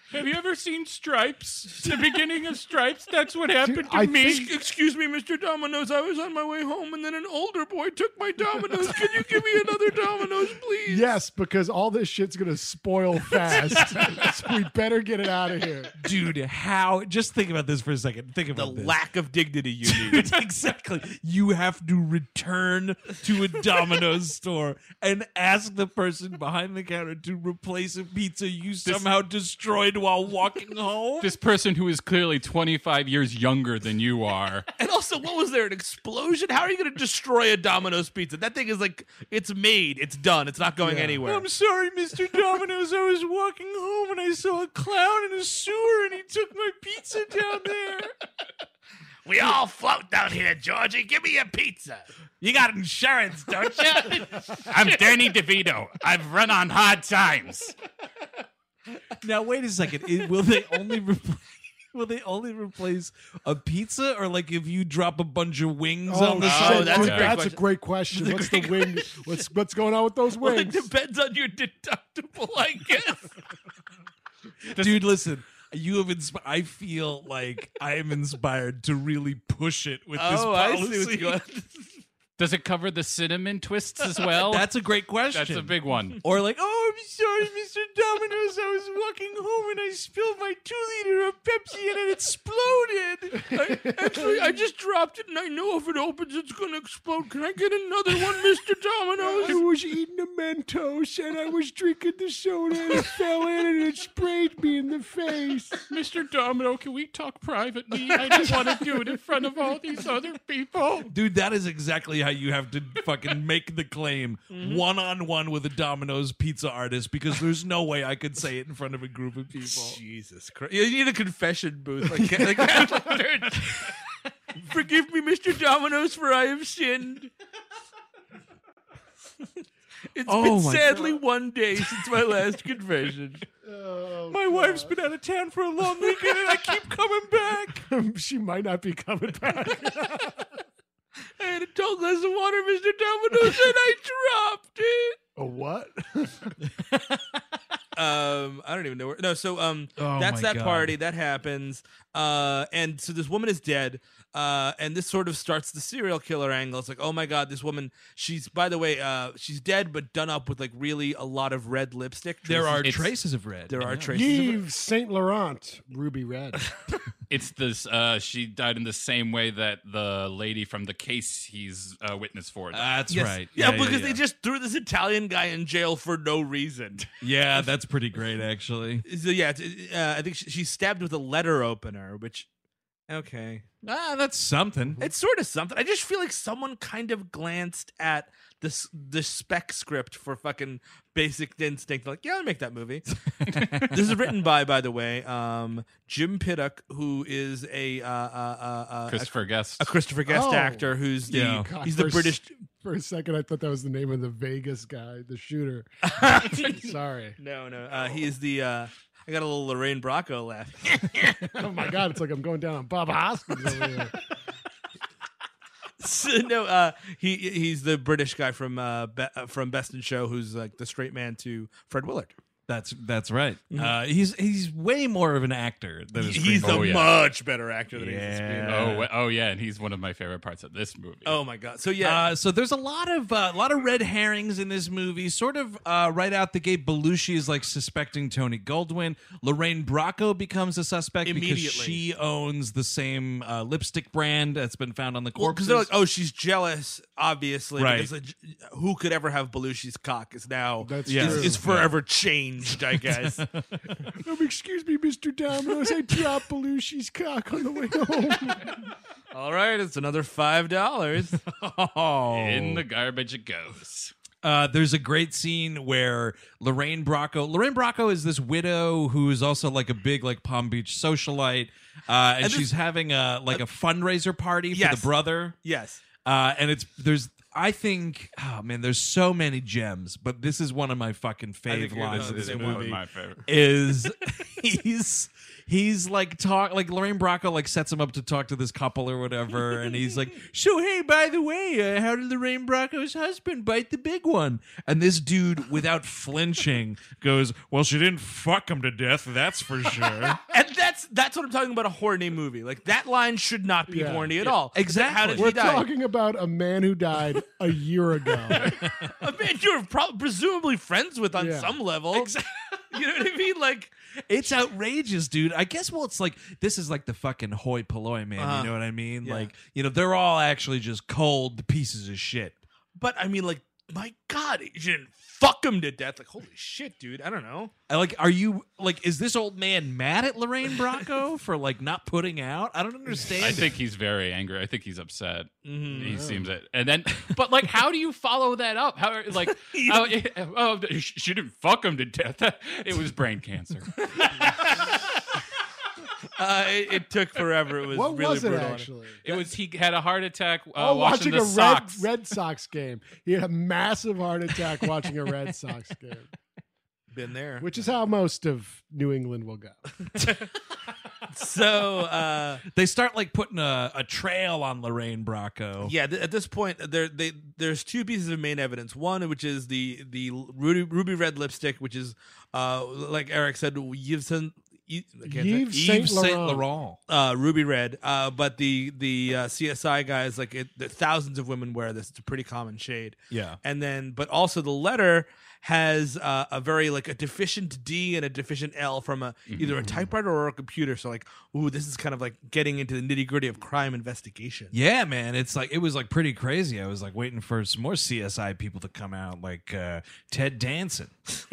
Have you ever seen Stripes? The beginning of Stripes? That's what happened to I me. think- Excuse me, Mister Domino's. I was on my way home, and then an older boy took my Domino's. Can you give me another Domino's, please? Yes, because all this shit's gonna spoil fast. So we better get it out of here. Dude, how? Just think about this for a second. Think The about this. lack of dignity you need. Exactly. You have to return to a Domino's store and ask the person behind the counter to replace a pizza you somehow destroyed while walking home. This person who is clearly twenty-five years younger than you are. And also, what was there? An explosion? How are you going to destroy a Domino's pizza? That thing is like, it's made. It's done. It's not going Yeah. anywhere. I'm sorry, Mister Domino's. I was walking home and I saw a clown in a sewer and he took my pizza down there. We all float down here, Georgie. Give me a pizza. You got insurance, don't you? I'm Danny DeVito. I've run on hard times. Now wait a second. It- will they only replace? Will they only replace a pizza, or like if you drop a bunch of wings Oh, on the shit. side? that's a Dude, great that's question. a great question. That's a What's great the wing? What's what's going on with those Well, it wings? depends on your deductible, I guess. Dude, listen. You have insp- I feel like I am inspired to really push it with this Oh, I policy. see what's going on. Does it cover the cinnamon twists as well? That's a great question. That's a big one. Or like, oh, I'm sorry, Mister Domino's. I was walking home and I spilled my two liter of Pepsi and it exploded. I, actually, I just dropped it, and I know if it opens, it's going to explode. Can I get another one, Mister I Domino's? was eating a Mentos and I was drinking the soda and it fell in and it sprayed me in the face. Mister Domino, can we talk privately? I don't want to do it in front of all these other people. Dude, that is exactly how you have to fucking make the claim one on one with a Domino's pizza artist, because there's no way I could say it in front of a group of people. Jesus Christ. You need a confession booth. Like, like Catholic Church. Forgive me, Mister Domino's, for I have sinned. It's Oh been my sadly one day since my last confession. Oh, My wife's been out of town for a long weekend and I keep coming back. she might not be coming back. I had a tall glass of water, Mister Domino's, and I dropped it. A what? Um, I don't even know where. No, so um, Oh that's my that God. party that happens. Uh, and so this woman is dead. Uh, and this sort of starts the serial killer angle. It's like, oh my God, this woman. She's, by the way, uh, she's dead, but done up with like really a lot of red lipstick. There are Traces- traces of red. there are Yeah. traces. of red. Yves Saint Laurent, ruby red. It's this. Uh, she died in the same way that the lady from the case he's uh, witness for. died. That's Yes. right. Yeah, yeah because yeah. they just threw this Italian guy in jail for no reason. Yeah, that's pretty great, actually. So yeah, it's- uh, I think she, she's stabbed with a letter opener, which, okay. Ah, that's something. It's sort of something. I just feel like someone kind of glanced at the s- the spec script for fucking Basic Instinct. Like, yeah, I'll make that movie. This is written by, by the way, um, Jim Piddock, who is a uh, uh, uh, uh, Christopher Guest. a, a Christopher Guest Oh. actor, who's the Yeah. God, he's the for a British. s- For a second, I thought that was the name of the Vegas guy, the shooter. Sorry. No, no, uh, he is the. Uh, I got a little Lorraine Bracco laugh. Oh my God, it's like I'm going down on Bob Hoskins over here. So, no, uh, he he's the British guy from uh, Be- uh, from Best in Show, who's like the straight man to Fred Willard. That's that's right. Uh, he's he's way more of an actor than a He's screenwriter. the Oh, yeah. much better actor than he is. a Yeah. screenwriter. Oh, wh- oh yeah, and he's one of my favorite parts of this movie. Oh my God! So yeah, Uh, so there's a lot of uh, a lot of red herrings in this movie. Sort of uh, right out the gate, Belushi is like suspecting Tony Goldwyn. Lorraine Bracco becomes a suspect because Immediately. she owns the same uh, lipstick brand that's been found on the well, corpses. because they're like, oh, she's jealous, obviously. Right. Because like, who could ever have Belushi's cock is now That's Yeah. is, true. is forever changed, I guess. Um, excuse me, Mister Domino's. I dropped Belushi's cock on the way home. All right, it's another five dollars. oh. In the garbage it goes. Uh, there's a great scene where Lorraine Bracco. Lorraine Bracco is this widow who is also like a big like Palm Beach socialite, uh, and, And this- she's having a like a fundraiser party for Yes. the brother. Yes. Uh, and it's there's I think, oh man, there's so many gems, but this is one of my fucking fave think you're lines gonna of this say One one of movie. my favorite. Is he's he's like talk like Lorraine Bracco like sets him up to talk to this couple or whatever, and he's like, so hey, by the way, uh, how did Lorraine Bracco's husband bite the big one? And this dude, without flinching, goes, well, she didn't fuck him to death, that's for sure. And that's that's what I'm talking about, a horny movie. Like, that line should not be Yeah. horny at all. Exactly. How did We're he die? talking about a man who died a year ago. A man you're pro- presumably friends with on Yeah. some level. You know what I mean? Like, It's outrageous, dude. I guess, well, it's like, this is like the fucking hoi polloi, man. Uh-huh. You know what I mean? Yeah. Like, you know, they're all actually just cold pieces of shit. but I mean, like, my God, you didn't fuck him to death. Like, holy shit, dude. I don't know. I like, are you, like, is this old man mad at Lorraine Bracco for, like, not putting out? I don't understand. I it. think he's very angry. I think he's upset. Mhm. He seems it. And then, but like, how do you follow that up? How, like, oh, oh, she didn't fuck him to death. It was brain cancer. Uh, it, it took forever. It was What really was it brutal. actually? It was, he had a heart attack uh, oh, watching, watching, the a Sox. Red, Red Sox game. He had a massive heart attack watching a Red Sox game, Been there. which is how most of New England will go. So, uh, they start, like, putting a, a trail on Lorraine Bracco. yeah, th- at this point, there they there's two pieces of main evidence. One, which is the the ruby, ruby red lipstick, which is, uh, like Eric said, Yves Saint Yves Yves Saint Saint Laurent. Laurent. uh, ruby red. Uh, but the the uh, C S I guys, like, it, the thousands of women wear this. It's a pretty common shade. Yeah. And then, but also the letter has uh, a very, like, a deficient D and a deficient L from a either a typewriter or a computer. So, like, ooh, this is kind of like getting into the nitty gritty of crime investigation. Yeah, man. It's like, it was like pretty crazy. I was like waiting for some more C S I people to come out, like uh, Ted Danson.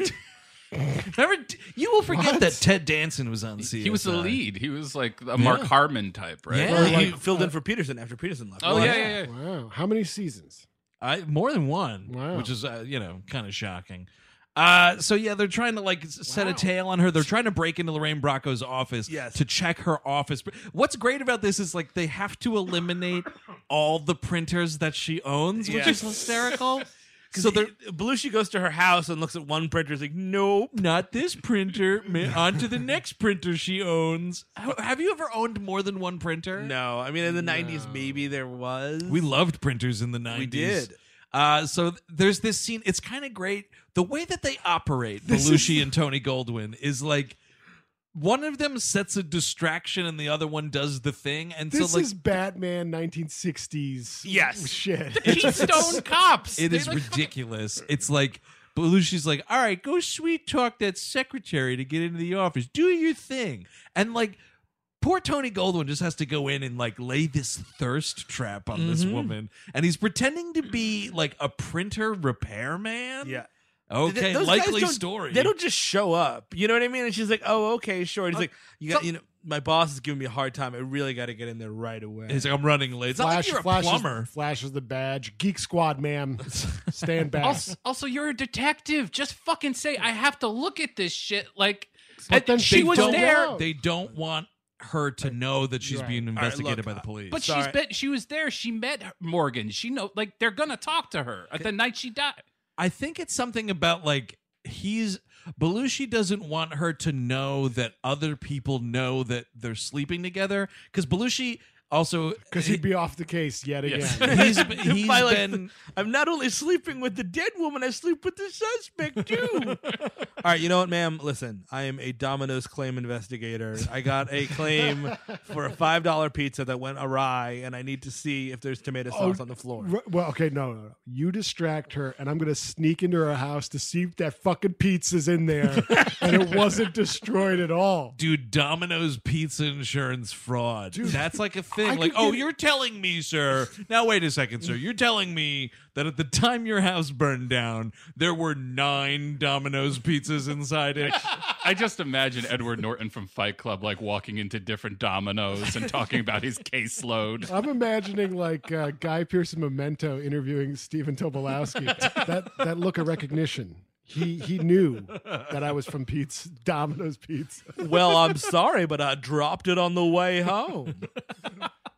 Remember, you will forget What? that Ted Danson was on C S I. He was the lead. He was like a Mark Yeah. Harmon type, right? Yeah. Or he like, filled uh, in for Peterson after Peterson left. Oh, Well, yeah, yeah, yeah. Wow. How many seasons? I, more than one, Wow. which is uh, you know kind of shocking. Uh, so yeah, they're trying to like s- set Wow. a tail on her. They're trying to break into Lorraine Bracco's office Yes. to check her office. What's great about this is like they have to eliminate all the printers that she owns, which Yes. is hysterical. So So they're Belushi goes to her house and looks at one printer. He's like, nope. not this printer. ma- On to the next printer she owns. How- Have you ever owned more than one printer? No. I mean, in the nineties, maybe there was. We loved printers in the nineties. We did. Uh, so th- there's this scene. It's kind of great. The way that they operate, This Belushi and Tony Goldwyn, is like one of them sets a distraction and the other one does the thing. And This so like is Batman nineteen sixties. Yes. Shit. Keystone Cops. it They, is like, ridiculous. It's like Belushi's like, all right, go sweet talk that secretary to get into the office. Do your thing. And like poor Tony Goldwyn just has to go in and like lay this thirst trap on this Mhm. woman. And he's pretending to be like a printer repairman. Yeah. Okay, Th- those guys likely don't- story. They don't just show up. You know what I mean? And she's like, oh, okay, sure. And he's like, you got, so- you know, my boss is giving me a hard time. I really got to get in there right away. He's like, I'm running late. It's not like Flash, you're a flashes, plumber. flashes the badge. Geek Squad, ma'am. Stand back. Also, also, you're a detective. Just fucking say, I have to look at this shit. Like, But and then she they was don't there. know. They don't want her to know that she's Right. being All right, investigated look, by the uh, police. But Sorry. she's been, she was there. She met Morgan. She know, like, they're gonna talk to her at the night she died. I think it's something about like he's Belushi doesn't want her to know that other people know that they're sleeping together because Belushi also Because he'd be off the case yet again. he's he's By, like, been I'm not only sleeping with the dead woman, I sleep with the suspect too. All right, you know what, ma'am? Listen, I am a Domino's claim investigator. I got a claim for a five dollar pizza that went awry, and I need to see if there's tomato sauce Oh, on the floor. R- Well, okay, no, no, no. You distract her, and I'm gonna sneak into her house to see if that fucking pizza's in there, and it wasn't destroyed at all. dude Domino's pizza insurance fraud. That's like a thing. I Like, could oh, get- you're telling me, sir. Now wait a second, sir. You're telling me that at the time your house burned down, there were nine Domino's pizzas inside it. I just imagine Edward Norton from Fight Club, like, walking into different Dominoes and talking about his caseload. I'm imagining like uh, Guy Pearce in Memento interviewing Stephen Tobolowsky. that that look of recognition. He he knew that I was from Pete's Domino's Pizza. Well, I'm sorry, but I dropped it on the way home.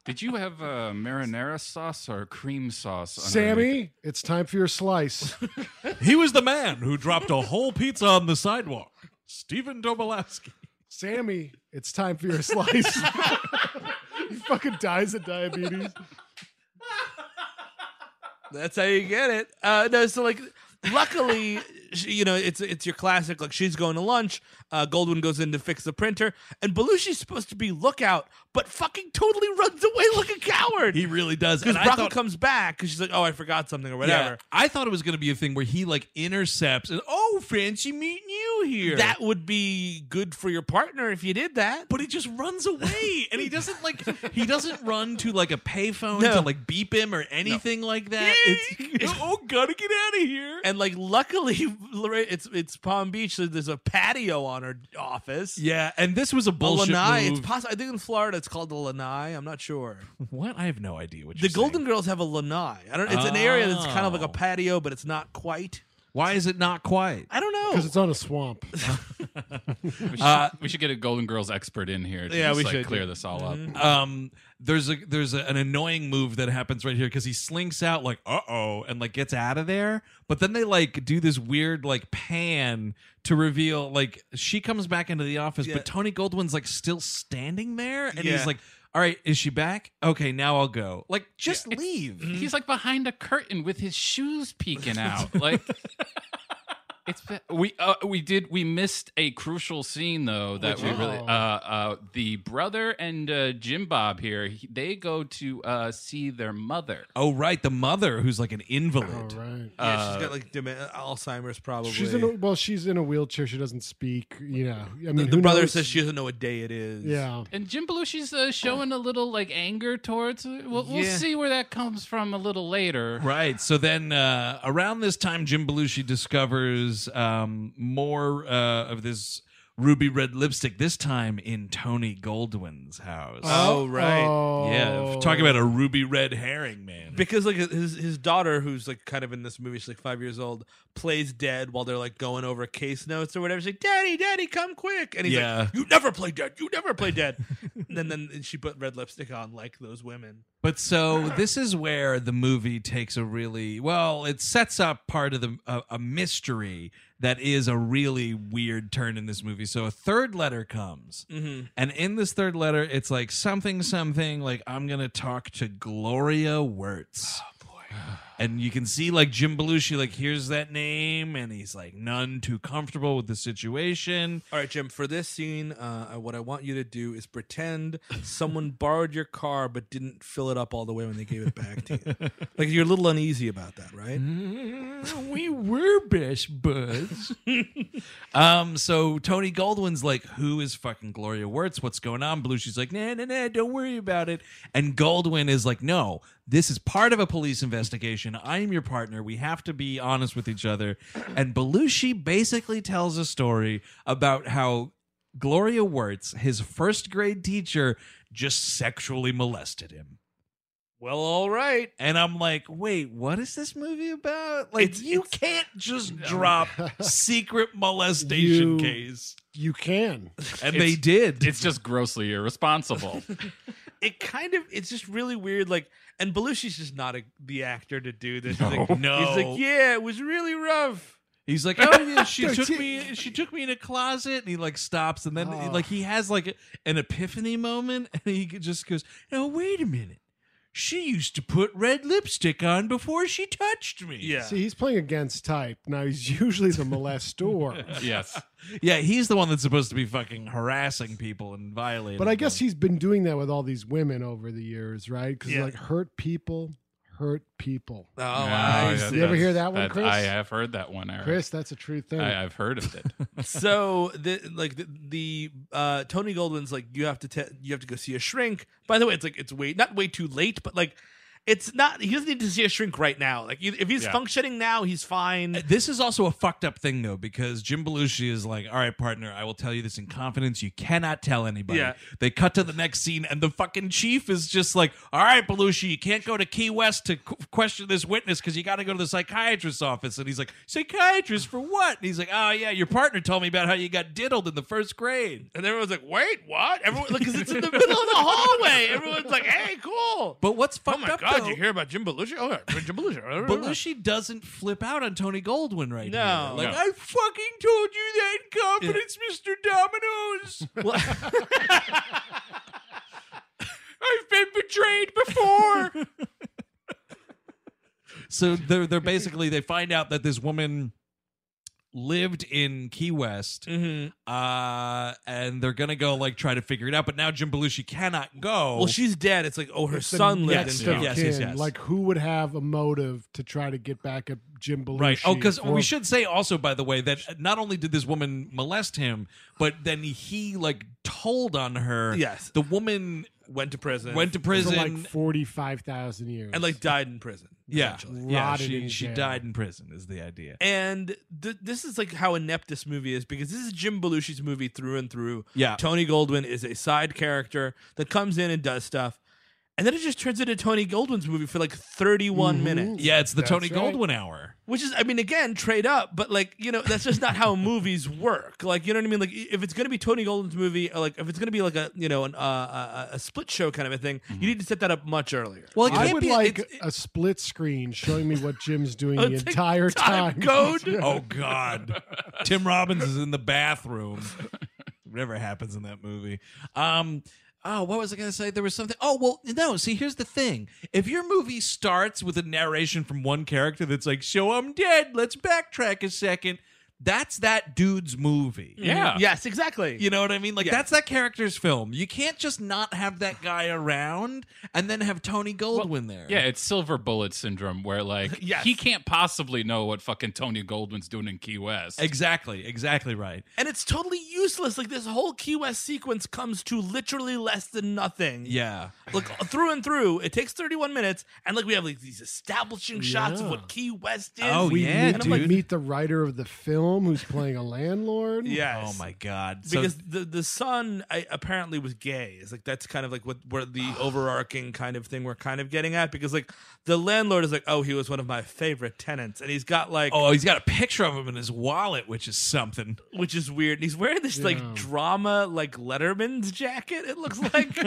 Did you have uh, marinara sauce or cream sauce? underneath? Sammy, it's time for your slice. He was the man who dropped a whole pizza on the sidewalk. Stephen Tobolowsky. Sammy, it's time for your slice. He fucking dies of diabetes. That's how you get it. Uh, no, so like, luckily, she, you know, it's it's your classic. Like, she's going to lunch. Uh, Goldwyn goes in to fix the printer, and Belushi's supposed to be lookout, but fucking totally runs away like a coward. He really does. Because And I Rocco thought- comes back because she's like, "Oh, I forgot something" or whatever. Yeah, I thought it was going to be a thing where he like intercepts and oh, fancy meeting you here. That would be good for your partner if you did that. but he just runs away, and he doesn't like he doesn't run to like a payphone No. to like beep him or anything like that. It's oh, gotta get out of here. And like, luckily, Lorraine- it's it's Palm Beach. So there's a patio on her office. Yeah, and this was a A bullshit lanai. move. It's possible. I think in Florida it's called the lanai. I'm not sure. What? I have no idea what The you're saying. Golden Girls have a lanai. I don't. It's an area that's kind of like a Oh. patio, but it's not quite. Why is it not quite? I don't know. Because it's on a swamp. We should, Uh, we should get a Golden Girls expert in here to Yeah, just, we like, should, clear yeah. this all up. Um, there's a there's a, an annoying move that happens right here because he slinks out like uh oh and like gets out of there, but then they like do this weird like pan to reveal like she comes back into the office, Yeah. but Tony Goldwyn's like still standing there, and Yeah. he's like, "All right, is she back? Okay, now I'll go." Like, just leave. He's like behind a curtain with his shoes peeking out. Like it's been- we uh, we did we missed a crucial scene though that we really uh uh the brother and uh, Jim Bob here he, they go to uh see their mother. Oh right, the mother who's like an All invalid. right. yeah, she's got like dem- Alzheimer's probably. She's in a, well, she's in a wheelchair. She doesn't speak. You know, I mean, the, the who brother knows? says she doesn't know what day it is. Yeah. And Jim Belushi's uh, showing a little like anger towards. We'll, we'll Yeah. see where that comes from a little later. Right. So then uh, around this time, Jim Belushi discovers um, more uh, of this ruby red lipstick, this time in Tony Goldwyn's house. Oh, right. Oh. Yeah, talking about a ruby red herring, man. Because like his his daughter, who's like kind of in this movie, she's like five years old, plays dead while they're like going over case notes or whatever. She's like, "Daddy, Daddy, come quick!" And he's Yeah. like, "You never play dead. You never play dead." and then she put red lipstick on like those women. But so this is where the movie takes a really well. It sets up part of the a, a mystery that is a really weird turn in this movie. So a third letter comes, and in this third letter, it's like something something like I'm gonna talk to Gloria Wirtz. Oh boy! And you can see like Jim Belushi like hears that name, and he's like none too comfortable with the situation. All right, Jim. For this scene, uh, what I want you to do is pretend someone borrowed your car but didn't fill it up all the way when they gave it back to you. Like you're a little uneasy about that, right? We were best buds. um, so Tony Goldwyn's like, who is fucking Gloria Wirtz? What's going on? Belushi's like, nah, nah, nah, don't worry about it. And Goldwyn is like, no, this is part of a police investigation. I am your partner. We have to be honest with each other. And Belushi basically tells a story about how Gloria Wirtz, his first grade teacher, just sexually molested him. Well, all right. And I'm like, wait, what is this movie about? Like, It's- you it's- can't just drop secret molestation You- case. You can. And It's- they did. It's just grossly irresponsible. It kind of, it's just really weird. Like, and Belushi's just not a, the actor to do this. No. Like, No. He's like, yeah, it was really rough. He's like, oh yeah, she Don't took you- me. She took me in a closet, and he like stops, and then Oh. like he has like a, an epiphany moment, and he just goes, "Now wait a minute, she used to put red lipstick on before she touched me." Yeah. See, he's playing against type. Now he's usually the molestor. Yes. yeah, he's the one that's supposed to be fucking harassing people and violating. But I guess them. he's been doing that with all these women over the years, right? Because Yeah. like hurt people, hurt people. Oh, No, I yeah, see. You ever hear that one, that- Chris? I have heard that one, Eric. Chris, that's a true thing. I, I've heard of it. So the like the, the uh Tony Goldwyn's like, you have to te- you have to go see a shrink. By the way, it's like it's way not way too late, but like it's not. He doesn't need to see a shrink right now. Like if he's Yeah. functioning now, he's fine. This is also a fucked up thing, though, because Jim Belushi is like, all right, partner, I will tell you this in confidence. You cannot tell anybody. Yeah. They cut to the next scene, and the fucking chief is just like, all right, Belushi, you can't go to Key West to qu- question this witness because you got to go to the psychiatrist's office. And he's like, psychiatrist for what? And he's like, oh, yeah, your partner told me about how you got diddled in the first grade. And everyone's like, wait, what? Everyone, because it's in the middle of the hallway. Everyone's like, hey, cool. But what's Oh fucked my up, God, though, you hear about Jim Belushi? Oh, yeah, Jim Belushi. Belushi doesn't flip out on Tony Goldwyn right No. now. Like, No. I fucking told you that in confidence, Mister Domino's. I've been betrayed before. So they're they're basically they find out that this woman lived in Key West, Mm-hmm. uh, and they're gonna go like try to figure it out. But now Jim Belushi cannot go. Well, she's dead. It's like, oh, her It's the son lived next in of town. Yes, kin. yes, yes. Like, who would have a motive to try to get back at Jim Belushi? Right. Oh, because for- we should say also, by the way, that not only did this woman molest him, but then he like told on her. Yes. The woman Went to prison. went to for prison. like forty-five thousand years. and like died in prison. yeah, essentially. yeah. Rotted She in she jail. died in prison is the idea. And th- this is like how inept this movie is, because this is Jim Belushi's movie through and through. Yeah. Tony Goldwyn is a side character that comes in and does stuff. And then it just turns into Tony Goldwyn's movie for like thirty-one Mhm. minutes. Yeah, it's the That's Tony right. Goldwyn hour. Which is, I mean, again, trade up, but like, you know, that's just not how movies work. Like, you know what I mean? Like, if it's going to be Tony Goldwyn's movie, or like if it's going to be like a, you know, an, uh, a, a split show kind of a thing, you need to set that up much earlier. Well, it I can't would be like it's- a split screen showing me what Jim's doing Oh, the it's like entire time time. code? Oh God, Tim Robbins is in the bathroom. Whatever happens in that movie. Um. Oh, what was I going to say? There was something. Oh, well, no. See, here's the thing. If your movie starts with a narration from one character that's like, "So I'm dead. Let's backtrack a second," that's that dude's movie. Yeah. Yes, exactly. You know what I mean? Like, Yeah. that's that character's film. You can't just not have that guy around and then have Tony Goldwyn there. Yeah, it's silver bullet syndrome where like Yes. he can't possibly know what fucking Tony Goldwyn's doing in Key West. Exactly. Exactly right. And it's totally useless. Like, this whole Key West sequence comes to literally less than nothing. Yeah. Like, through and through, it takes thirty-one minutes, and like we have like these establishing shots of Yeah. what Key West is. Oh, We yeah, meet, dude. meet the writer of the film who's playing a landlord. Yes. Oh my God. So- Because the the son I, apparently was gay. It's like that's kind of like what where the overarching kind of thing we're kind of getting at. Because like the landlord is like, oh, he was one of my favorite tenants, and he's got like, oh, he's got a picture of him in his wallet, which is something. which is weird. And he's wearing this like Yeah. drama like Letterman's jacket. It looks like.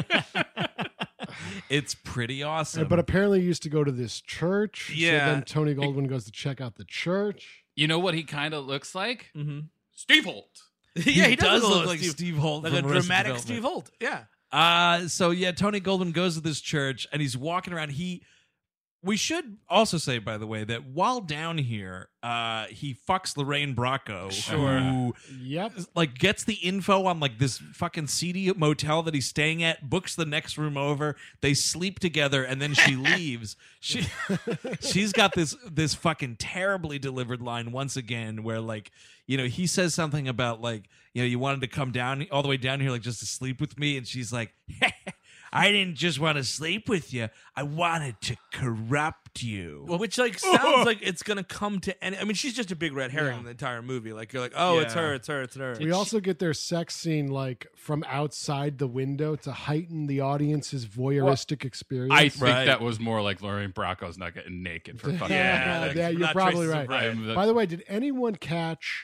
It's pretty awesome. Uh, But apparently he used to go to this church. Yeah. So then Tony Goldwyn goes to check out the church. You know what he kind of looks like? Mhm. Steve Holt. yeah, he, does look, look like Steve, Holt, like from a Arrested dramatic Development. Steve Holt. Yeah. Uh so yeah, Tony Goldwyn goes to this church and he's walking around. He we should also say, by the way, that while down here, uh, he fucks Lorraine Bracco, Sure. who Yep. like gets the info on like this fucking seedy motel that he's staying at, books the next room over. They sleep together, and then she leaves. She she's got this this fucking terribly delivered line once again, where like you know he says something about like you know you wanted to come down all the way down here like just to sleep with me, and she's like. I didn't just want to sleep with you. I wanted to corrupt you. Which like sounds like it's gonna come to any. I mean, she's just a big red herring Yeah. in the entire movie. Like you're like, oh, it's Yeah. her, it's her, it's her. We also get their sex scene like from outside the window to heighten the audience's voyeuristic experience. I think Right. that was more like Lorraine Bracco's not getting naked for fucking. Yeah, yeah, like, you're not probably traces of right. I'm the- By the way, did anyone catch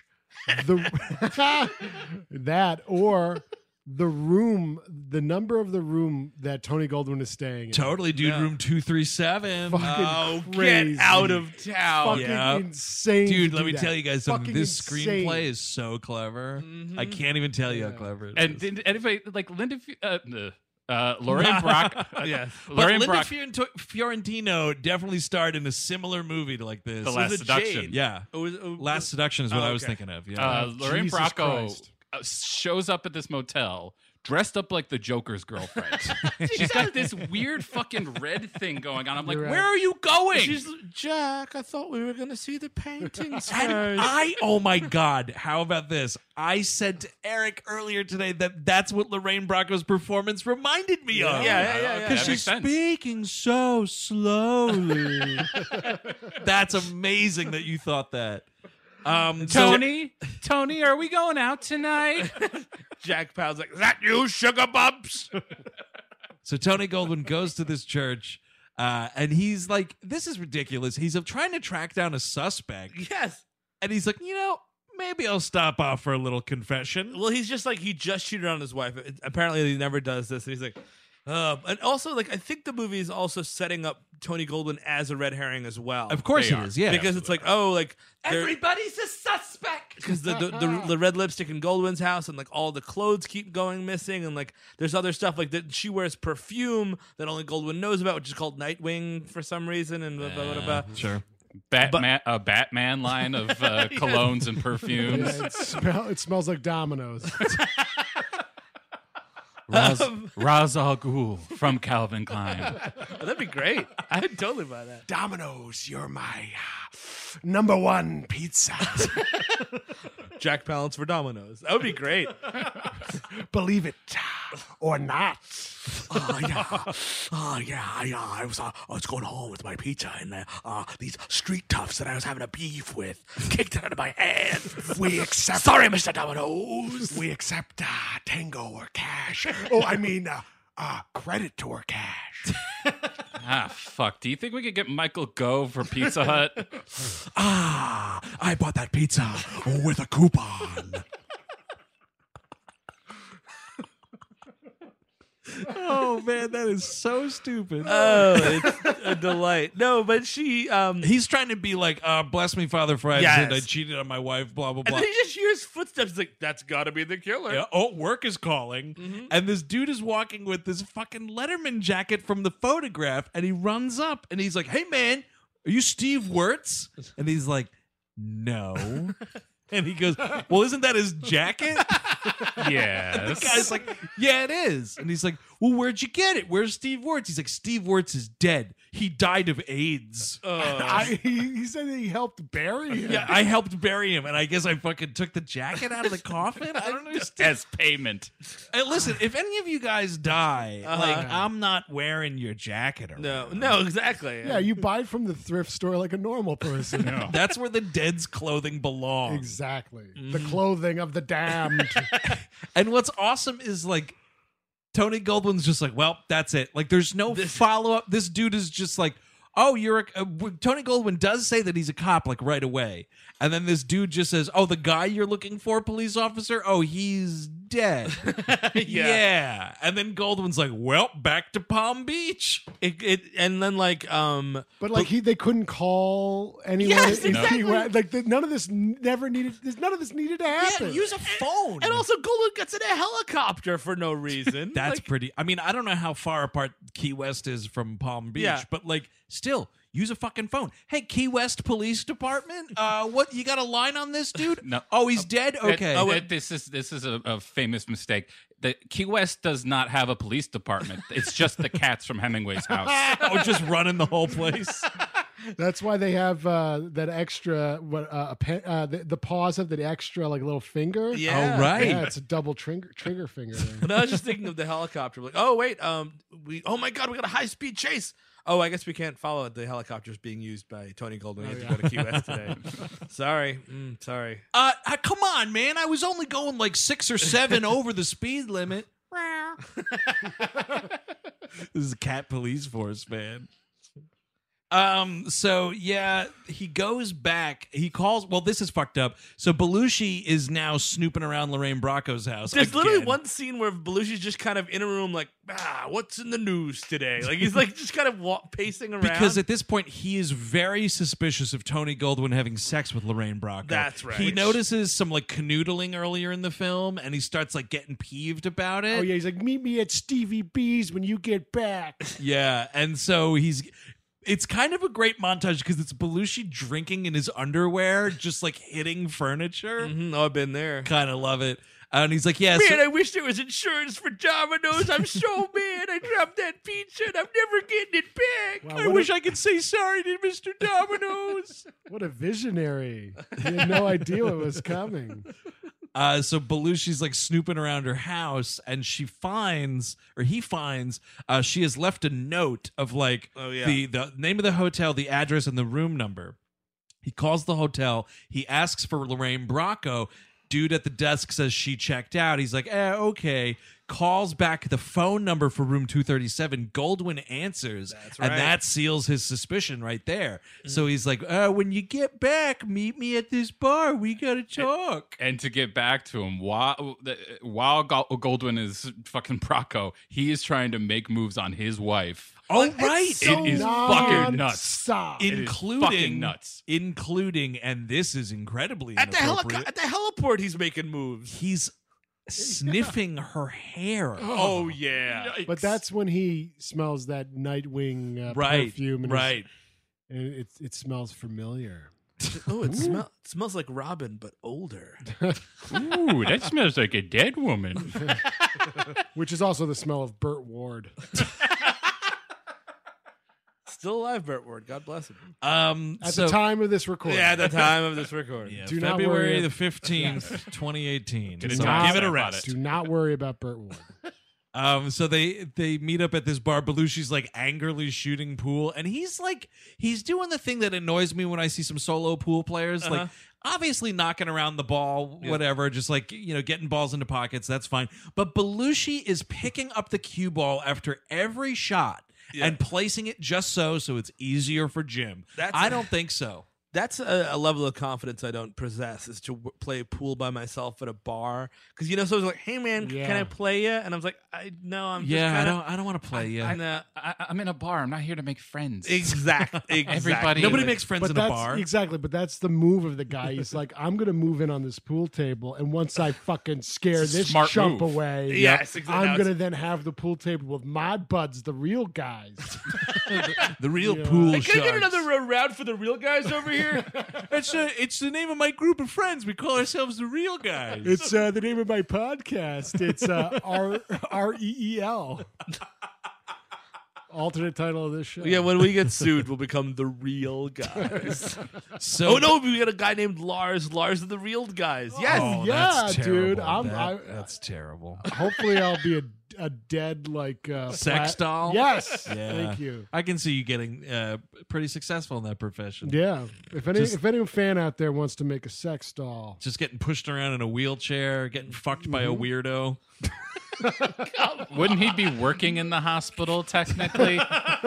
the that or the room, the number of the room that Tony Goldwyn is staying in? Totally, dude. Yeah. Room two three seven. Fucking oh, crazy. get out of town. Fucking Yeah. insane, Dude, to let do me that. tell you guys something. Fucking This insane. screenplay is so clever. Mhm. I can't even tell you Yeah. how clever it is. And did anybody like Linda? Fu- Uh, uh, uh, Lorraine Brock. Yes. but Lorraine Linda Brock. Fiorent- Fiorentino definitely starred in a similar movie to like this. The Was Last it Seduction. Jade? yeah. It was- it was- Last Seduction is what Oh, I was okay. thinking of. Yeah. Uh, Lorraine Jesus Bracco Christ. uh, shows up at this motel, dressed up like the Joker's girlfriend. She's got this weird fucking red thing going on. I'm like, You're right. where are you going? She's Jack. I thought we were going to see the paintings And first. I, oh my God, how about this? I said to Eric earlier today that that's what Lorraine Bracco's performance reminded me of. Yeah, yeah, yeah, yeah. Because That she's makes sense. speaking so slowly. That's amazing that you thought that. Um, so- Tony, Tony, are we going out tonight? Jack Powell's like, is that you, Sugar Bumps? So Tony Goldwyn goes to this church, uh, and he's like, "This is ridiculous." He's uh, trying to track down a suspect, Yes. and he's like, "You know, maybe I'll stop off for a little confession." Well, he's just like, he just cheated on his wife. It- apparently, he never does this. And he's like, uh, and also, like, I think the movie is also setting up Tony Goldwyn as a red herring as well. Of course They it are. is, yeah. Because it's like, oh, like, Everybody's a suspect. because the, the, the the red lipstick in Goldwyn's house and like all the clothes keep going missing and like there's other stuff like that she wears perfume that only Goldwyn knows about, which is called Nightwing for some reason and blah, blah, blah, blah. sure. Batman, a Batman line of uh, colognes and perfumes. Yeah, it, smell, it smells like Domino's. Raz, Ra's al Ghul from Calvin Klein. Oh, that'd be great. I'd totally buy that. Domino's, you're my uh, number one pizza. Jack Palance for Domino's. That would be great. Believe it or not. Oh yeah, oh yeah, I, uh, I was uh, I was going home with my pizza, and uh, uh, these street toughs that I was having a beef with kicked it out of my hand. We accept. Sorry, Mister Domino's. We accept uh, Tango or cash. Oh, I mean, uh, uh, credit or cash. Ah, fuck. Do you think we could get Michael Gove for Pizza Hut? Ah, I bought that pizza with a coupon. Oh man, that is so stupid. Oh, it's a delight. No, but she um He's trying to be like, uh, "Bless me, Father, for I Yes. sinned. I cheated on my wife." Blah blah and blah. then he just hears footsteps. He's like, that's gotta be the killer. Yeah, oh, work is calling. And this dude is walking with this fucking Letterman jacket from the photograph, and he runs up and he's like, "Hey man, are you Steve Wirtz?" And he's like, "No." And he goes, "Well, isn't that his jacket?" Yes. The guy's like, "Yeah, it is." And he's like, "Well, where'd you get it? Where's Steve Wirtz?" He's like, "Steve Wirtz is dead. He died of AIDS." I, he, he said that he helped bury him. Yeah, I helped bury him, and I guess I fucking took the jacket out of the coffin. I don't understand. As payment. Hey, listen, if any of you guys die, like I'm not wearing your jacket around. No, no, exactly. Yeah, you buy it from the thrift store like a normal person. That's where the dead's clothing belongs. Exactly. The clothing of the damned. And what's awesome is like Tony Goldwyn's just like, well, that's it. Like, there's no follow up. This dude is just like, oh, you're a, uh, Tony Goldwyn does say that he's a cop like right away, and then this dude just says, oh, the guy you're looking for, police officer, oh, he's dead. yeah. And then Goldwyn's like, well, back to Palm Beach. It, it and then like um But like he, they couldn't call anyone. Yes, in exactly. Key West. Like the, none of this never needed. This, none of this needed to happen. use a phone. and also Goldwyn gets in a helicopter for no reason. That's Like, pretty. I mean, I don't know how far apart Key West is from Palm Beach, Yeah. but like, still, use a fucking phone. Hey, Key West Police Department, uh, what you got a line on this dude? No. Oh, he's dead. Okay. It- it- this is this is a, a famous mistake. The Key West does not have a police department. It's just the cats from Hemingway's house. oh, just running the whole place. That's why they have uh, that extra what uh, a pen, uh, the, the paws of the extra like little finger. Yeah. Oh, right. Yeah, it's a double trigger trigger finger. There. But I was just thinking of the helicopter. Like, oh wait, um, we oh my god, we got a high speed chase. Oh, I guess we can't follow the helicopters being used by Tony Goldwyn. We have to go to Key West today. Sorry, mm, sorry. Uh, uh, come on, man. I was only going like six or seven over the speed limit. This is a cat police force, man. Um, so yeah, he goes back. He calls. Well, this is fucked up. So Belushi is now snooping around Lorraine Bracco's house. There's again. literally one scene where Belushi's just kind of in a room, like, ah, what's in the news today? Like he's like just kind of wa- pacing around. Because at this point, he is very suspicious of Tony Goldwyn having sex with Lorraine Bracco. That's right. He Which- notices some like canoodling earlier in the film, and he starts like getting peeved about it. Oh yeah, he's like, meet me at Stevie B's when you get back. Yeah, and so he's. It's kind of a great montage because it's Belushi drinking in his underwear, just like hitting furniture. Mhm, oh, I've been there. Kind of love it. And he's like, yeah, Man, so- I wish there was insurance for Domino's. I'm so mad. I dropped that pizza and I'm never getting it back. Wow, I what wish a- I could say sorry to Mister Domino's. What a visionary. He had no idea what was coming. Uh, so Belushi's like snooping around her house, and she finds, or he finds, uh, she has left a note of like Oh, yeah. the the name of the hotel, the address, and the room number. He calls the hotel. He asks for Lorraine Bracco. Dude at the desk says she checked out. He's like, eh, okay. Calls back the phone number for room two thirty-seven. Goldwyn answers. That's And right. that seals his suspicion right there. So he's like, uh, when you get back, meet me at this bar. We got to talk. And to get back to him, while while Gol- Goldwyn is fucking Bracco, he is trying to make moves on his wife. Oh, right. So It is fucking nuts. Stop. It is including fucking nuts. including, and this is incredibly At the, heli- inappropriate. at the heliport, he's making moves. He's sniffing her hair. Oh, yeah. But that's when he smells that Nightwing uh, right, perfume. And right. And it, it smells familiar. Oh, it, smell, it smells like Robin, but older. Ooh, that smells like a dead woman. Which is also the smell of Burt Ward. Still alive, Burt Ward. God bless him. Um, At so, the time of this recording. Yeah, at the time of this recording. yeah, Do not February worry. the fifteenth, twenty eighteen. Did So not give it a say about rest. it. Do not worry about Burt Ward. Um, so they they meet up at this bar. Belushi's like angrily shooting pool, and he's like he's doing the thing that annoys me when I see some solo pool players, Uh-huh. like obviously knocking around the ball, whatever, just like you know getting balls into pockets. That's fine. But Belushi is picking up the cue ball after every shot Yeah. and placing it just so so it's easier for Jim. That's- I don't think so. That's a, a level of confidence I don't possess, is to w- play pool by myself at a bar. Because, you know, someone's like, hey, man, Yeah. can I play you? And I was like, I no, I'm just Yeah, I kinda, don't I don't want to play. Yeah, I'm uh, I, I'm in a bar. I'm not here to make friends. exact, exactly. Everybody- nobody makes friends But in a that's bar. exactly. But that's the move of the guy. He's like, I'm gonna move in on this pool table, and once I fucking scare this Smart chump move. away, Yes, exactly. I'm Now gonna it's- then have the pool table with my buds, the real guys. the real Yeah. pool Hey, can I get sharks. another round for the real guys over here? It's a, it's the name of my group of friends. We call ourselves the real guys. It's uh, the name of my podcast. It's uh, R R E E L. Alternate title of this show. Yeah, when we get sued, we'll become the real guys. So Oh no, we got a guy named Lars. Lars of the real guys. Yes. Oh, Yeah, that's dude, terrible. I'm- That- I- that's terrible. Hopefully, I'll be a, a dead like uh, Sex flat- doll? Yes. Yeah. Thank you. I can see you getting uh, pretty successful in that profession. Yeah. If any Just- if any fan out there wants to make a sex doll, Just getting pushed around in a wheelchair, getting fucked by a Mm-hmm. weirdo. Wouldn't he be working in the hospital technically?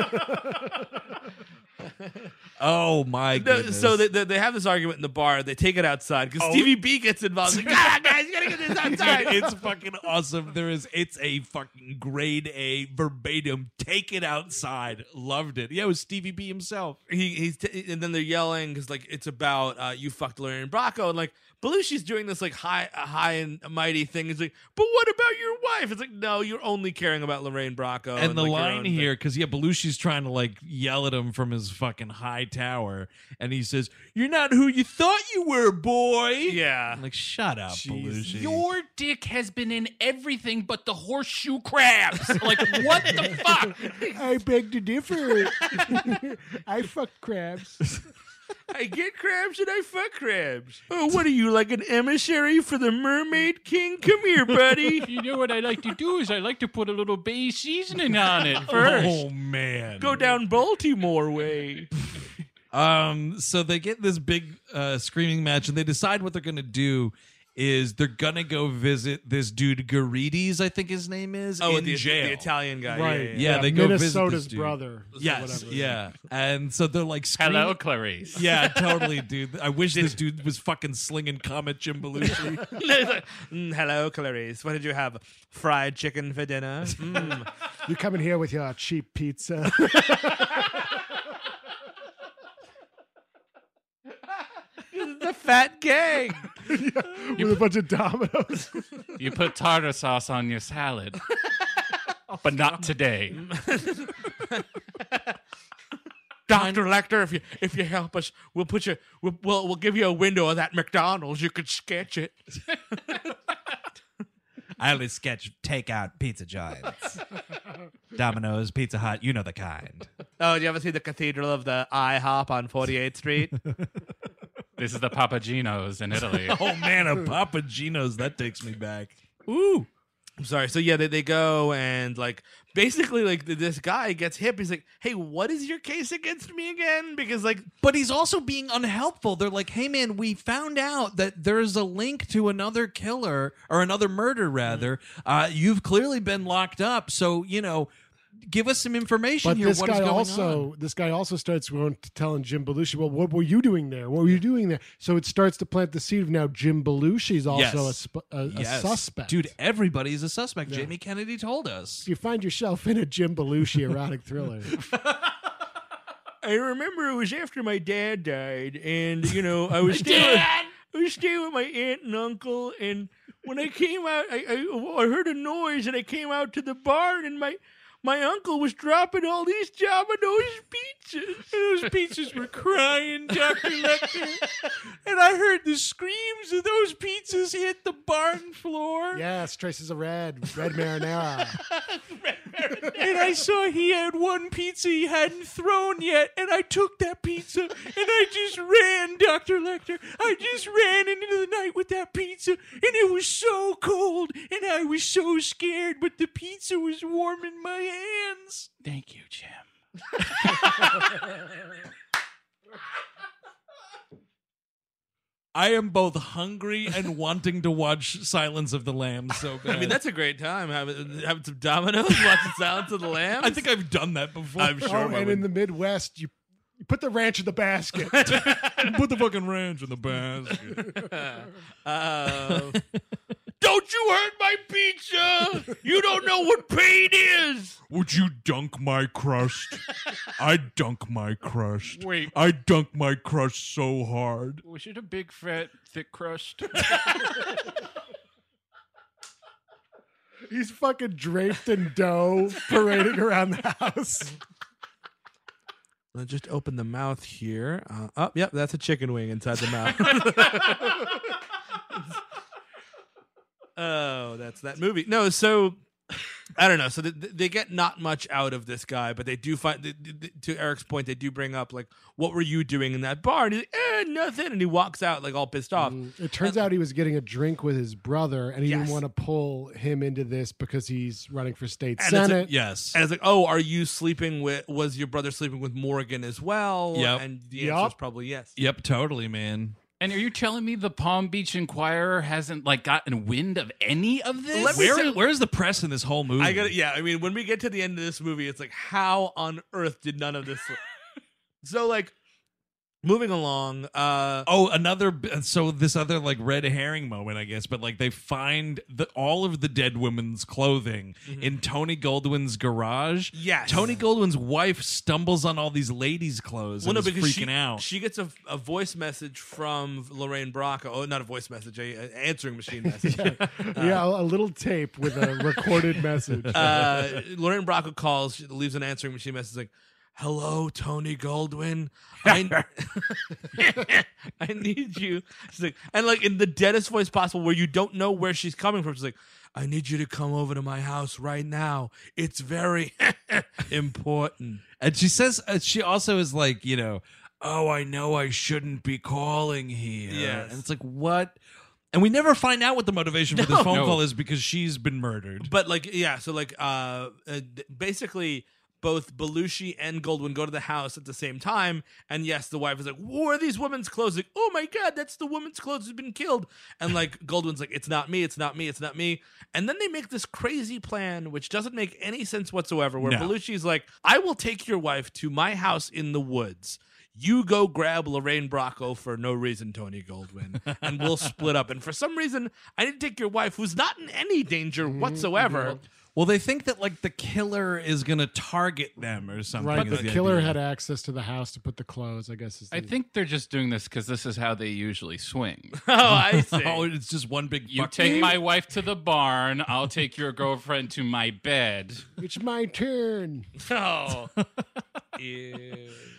Oh my No, goodness. so they, they they have this argument in the bar. They take it outside because Stevie B gets involved. He's like, ah, guys, you gotta get this outside. it's fucking awesome. There is, it's a fucking grade A verbatim. Take it outside. Loved it. Yeah, it was Stevie B himself. he he's t- and then they're yelling because like it's about uh, you fucked Lorraine Bracco, and like Belushi's doing this like high high and mighty thing. He's like, but what about your wife? It's like, no, you're only caring about Lorraine Bracco. And the like, your line own here, because yeah, Belushi's trying to like yell at him from his fucking high tower, and he says, "You're not who you thought you were, boy." thing. yeah. I'm like, shut up, Jeez. Belushi. Your dick has been in everything but the horseshoe crabs. Like, what the fuck? I beg to differ. I fuck crabs. I get crabs and I fuck crabs. Oh, what are you, like an emissary for the Mermaid King? Come here, buddy. You know what I like to do is I like to put a little bay seasoning on it first. Oh man. Go down Baltimore way. Um, so they get this big uh, screaming match, and they decide what they're gonna do is they're gonna go visit this dude Garides, I think his name is, Oh, in the, jail. the Italian guy. Right. Yeah, yeah, Yeah, they go visit this Minnesota's dude. brother. Yes, whatever. yeah, and so they're like screaming. Hello, Clarice. Yeah, totally, dude. I wish this dude was fucking slinging cum at Jim Belushi. It's like, "Mm, hello, Clarice. What did you have? Fried chicken for dinner? Mm. You coming here with your cheap pizza? The fat gang. with a bunch of dominoes. You put tartar sauce on your salad. But not today. Doctor Lecter, if you if you help us, we'll put you. We'll we'll, we'll give you a window of that McDonald's. You could sketch it. I only sketch takeout pizza giants. Domino's, Pizza Hut, you know the kind. Oh, do you ever see the Cathedral of the IHOP on forty-eighth Street? This is the Papagino's in Italy. Oh man, a Papa Gino's, that takes me back. Ooh. I'm sorry. So yeah, they, they go and like basically like this guy gets hip. He's like, "Hey, what is your case against me again?" Because like, But he's also being unhelpful. They're like, hey, man, we found out that there's a link to another killer or another murder, rather. Uh, you've clearly been locked up. So, you know, give us some information But here. this What is guy going also, on? this guy also starts going to telling Jim Belushi, "Well, what were you doing there? What were you doing there?" So it starts to plant the seed of now Jim Belushi's also Yes. a, sp- a, a Yes. suspect. Dude, everybody's a suspect. Jamie Kennedy told us. if you find yourself in a Jim Belushi erotic thriller, I remember it was after my dad died, and you know I was staying. With, I was staying with my aunt and uncle, and when I came out, I, I I heard a noise, and I came out to the barn, and my. My uncle was dropping all these Domino's pizzas. Those pizzas were crying, Doctor Lecter. And I heard the screams of those pizzas hit the barn floor. yes, traces of red, red marinara. And I saw he had one pizza he hadn't thrown yet, and I took that pizza and I just ran, Doctor Lecter. I just ran into the night with that pizza, and it was so cold, and I was so scared, but the pizza was warm in my hands. Thank you, Jim. I am both hungry and wanting to watch Silence of the Lambs so bad. I mean, that's a great time having having some Domino's, watching Silence of the Lambs. I think I've done that before. I'm sure. Oh, I and would. in the Midwest, you, you put the ranch in the basket. Put the fucking ranch in the basket. Uh, don't you hurt my pizza! You don't know what pain is. Would you dunk my crust? I dunk my crust. Wait. I dunk my crust so hard. Was it a big, fat, thick crust? He's fucking draped in dough, parading around the house. Let's just open the mouth here. Uh, oh, yep, that's a chicken wing inside the mouth. Oh, that's that movie. No, so I don't know. So they, they get not much out of this guy, but they do find. They, they, to Eric's point, they do bring up like, "What were you doing in that bar?" And he's like, "Eh, nothing," and he walks out like all pissed off. It turns out he was getting a drink with his brother, and he Yes. didn't want to pull him into this because he's running for state And it's senate. like- Yes. And it's like, "Oh, are you sleeping with? Was your brother sleeping with Morgan as well?" Yep. And the Yep. answer is probably yes. Yep, totally, man. And are you telling me the Palm Beach Inquirer hasn't like gotten wind of any of this? Let me Where, say- where's the press in this whole movie? I got to yeah. I mean, when we get to the end of this movie, it's like, how on earth did none of this? So, like, moving along. Uh, Oh, another. So this other like red herring moment, I guess. But like they find the all of the dead women's clothing in Tony Goldwyn's garage. Yes. Tony Goldwyn's wife stumbles on all these ladies' clothes well, and no, is because freaking she, out. she gets a, a voice message from Lorraine Bracco. Oh, not a voice message, a, a answering machine message. yeah, a, a little tape with a recorded message. uh, Lorraine Bracco calls, she leaves an answering machine message like, "Hello, Tony Goldwyn. I, I need you." She's like, and like in the deadest voice possible, where you don't know where she's coming from. She's like, "I need you to come over to my house right now. It's very important." And she says, uh, she also is like, you know, oh, I know I shouldn't be calling here. Yes. And it's like, what? And we never find out what the motivation for this phone No. call is because she's been murdered. But like, yeah, so like, uh, uh basically. Both Belushi and Goldwyn go to the house at the same time, and yes, the wife is like, "What are these women's clothes?" Like, "Oh my god, that's the woman's clothes who's been killed." And like Goldwyn's like, "It's not me, it's not me, it's not me." And then they make this crazy plan, which doesn't make any sense whatsoever. Where No. Belushi's like, "I will take your wife to my house in the woods. You go grab Lorraine Bracco for no reason, Tony Goldwyn, and we'll split up. And for some reason, I need to take your wife, who's not in any danger whatsoever." Well, they think that like the killer is going to target them or something. right, is the the killer idea. had access to the house to put the clothes, I guess. Is I the- think they're just doing this because this is how they usually swing. Oh, I see. Oh, it's just one big. You fuck take you. my wife to the barn, I'll take your girlfriend to my bed. It's my turn. Oh. Ew.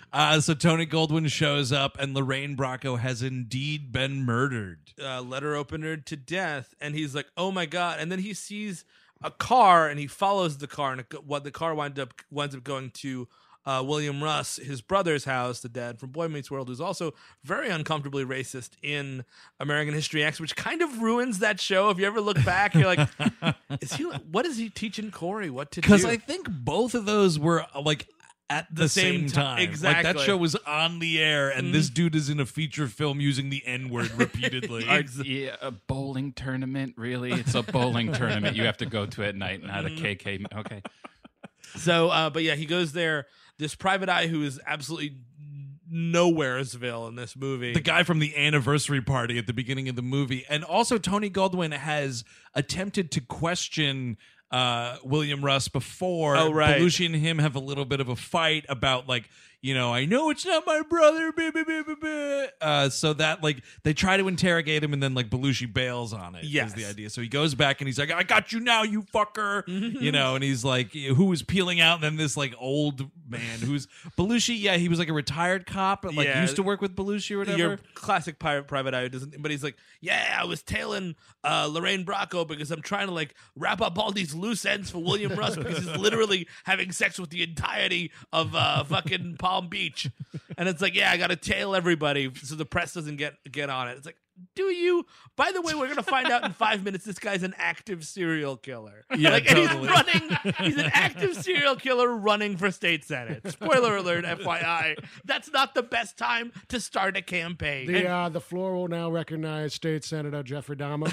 Uh, so Tony Goldwyn shows up, and Lorraine Bracco has indeed been murdered. Uh, letter opener to death, and he's like, "Oh my god!" And then he sees a car, and he follows the car, and it, what the car winds up winds up going to uh, William Russ, his brother's house, the dad from Boy Meets World, who's also very uncomfortably racist in American History X, which kind of ruins that show. If you ever look back, you're like, "Is he? What is he teaching Corey what to do?" Because I think both of those were like at the, The same, same ti- time. Like exactly. that show was on the air, and this dude is in a feature film using the N word repeatedly. Are- yeah, a bowling tournament, really? It's a bowling tournament. You have to go to at night, not a K K. Okay. So, uh, but yeah, he goes there. This private eye who is absolutely nowheresville in this movie. The guy from the anniversary party at the beginning of the movie. And also Tony Goldwyn has attempted to question uh, William Russ before. Oh, right. Belushi and him have a little bit of a fight about, like, you know, I know it's not my brother. Blah, blah, blah, blah, blah. Uh, so that, like, they try to interrogate him, and then, like, Belushi bails on it. Yes. Is the idea. So he goes back and he's like, I got you now, you fucker. You know, and he's like, who was peeling out? And then this, like, old man who's Belushi. Yeah, he was like a retired cop, but, like, Yeah. used to work with Belushi or whatever. Your classic pirate private eye who doesn't, but he's like, yeah, I was tailing uh, Lorraine Bracco because I'm trying to like wrap up all these loose ends for William Russ because he's literally having sex with the entirety of uh, fucking Palm Beach, and it's like, yeah, I got to tail everybody so the press doesn't get get on it. It's like, do you? By the way, we're gonna find out in five minutes this guy's an active serial killer. Yeah, like, and totally. he's running. He's an active serial killer running for state senate. Spoiler alert, F Y I. That's not the best time to start a campaign. The uh, the floor will now recognize State Senator Jeffrey Dahmer.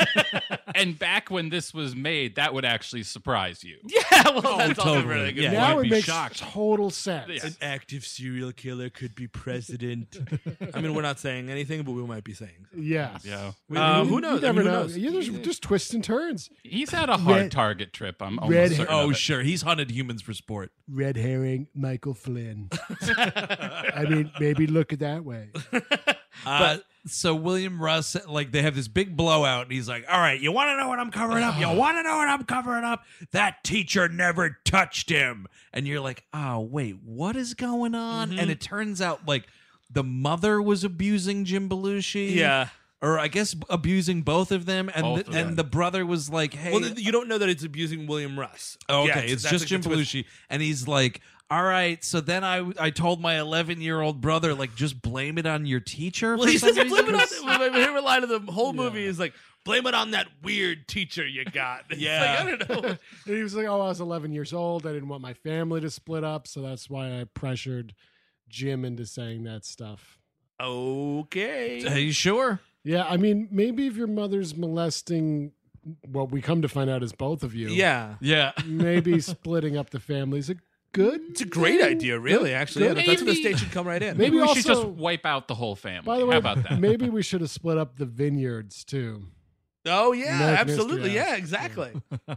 And back when this was made, that would actually surprise you. yeah, well, that's also totally. really good. Yeah. now I'd it be makes shocked. total sense. Yeah. An active serial killer could be president. I mean, we're not saying anything, but we might be saying. So. Yes. Yeah. We- Um, who You knows? never I mean, who know. knows? Yeah, there's just twists and turns. He's had a hard Red- target trip. I'm Red- almost certain. Oh, of it. sure. He's hunted humans for sport. Red herring, Michael Flynn. I mean, maybe look at that way. Uh, so William Russ, like, they have this big blowout, and he's like, all right, you want to know what I'm covering up? You want to know what I'm covering up? That teacher never touched him. And you're like, oh, wait, what is going on? And it turns out, like, the mother was abusing Jim Belushi. Yeah. Or I guess abusing both of them. And, Both the, of them. and the brother was like, hey. Well, th- you don't know that it's abusing William Russ. Oh, Yeah, okay, it's that's just like Jim the twist. Belushi, and he's like, "All right." So then I, I told my eleven year old brother, like, just blame it on your teacher. Well, for he some says, blame it reason. on. My favorite line of the whole movie is like, blame it on that weird teacher you got. It's Yeah. like, I don't know. And he was like, oh, I was eleven years old. I didn't want my family to split up. So that's why I pressured Jim into saying that stuff. Okay. Are you sure? Yeah, I mean, maybe if your mother's molesting, what we come to find out is both of you. Yeah. Yeah. Maybe splitting up the families a good. It's a great idea, really, actually. Yeah, Good. that's where the Maybe- state should come right in. Maybe Maybe we should also- just wipe out the whole family. By the way, How about that? maybe we should have split up the vineyards too. Oh, yeah, American absolutely. History X. Yeah, exactly.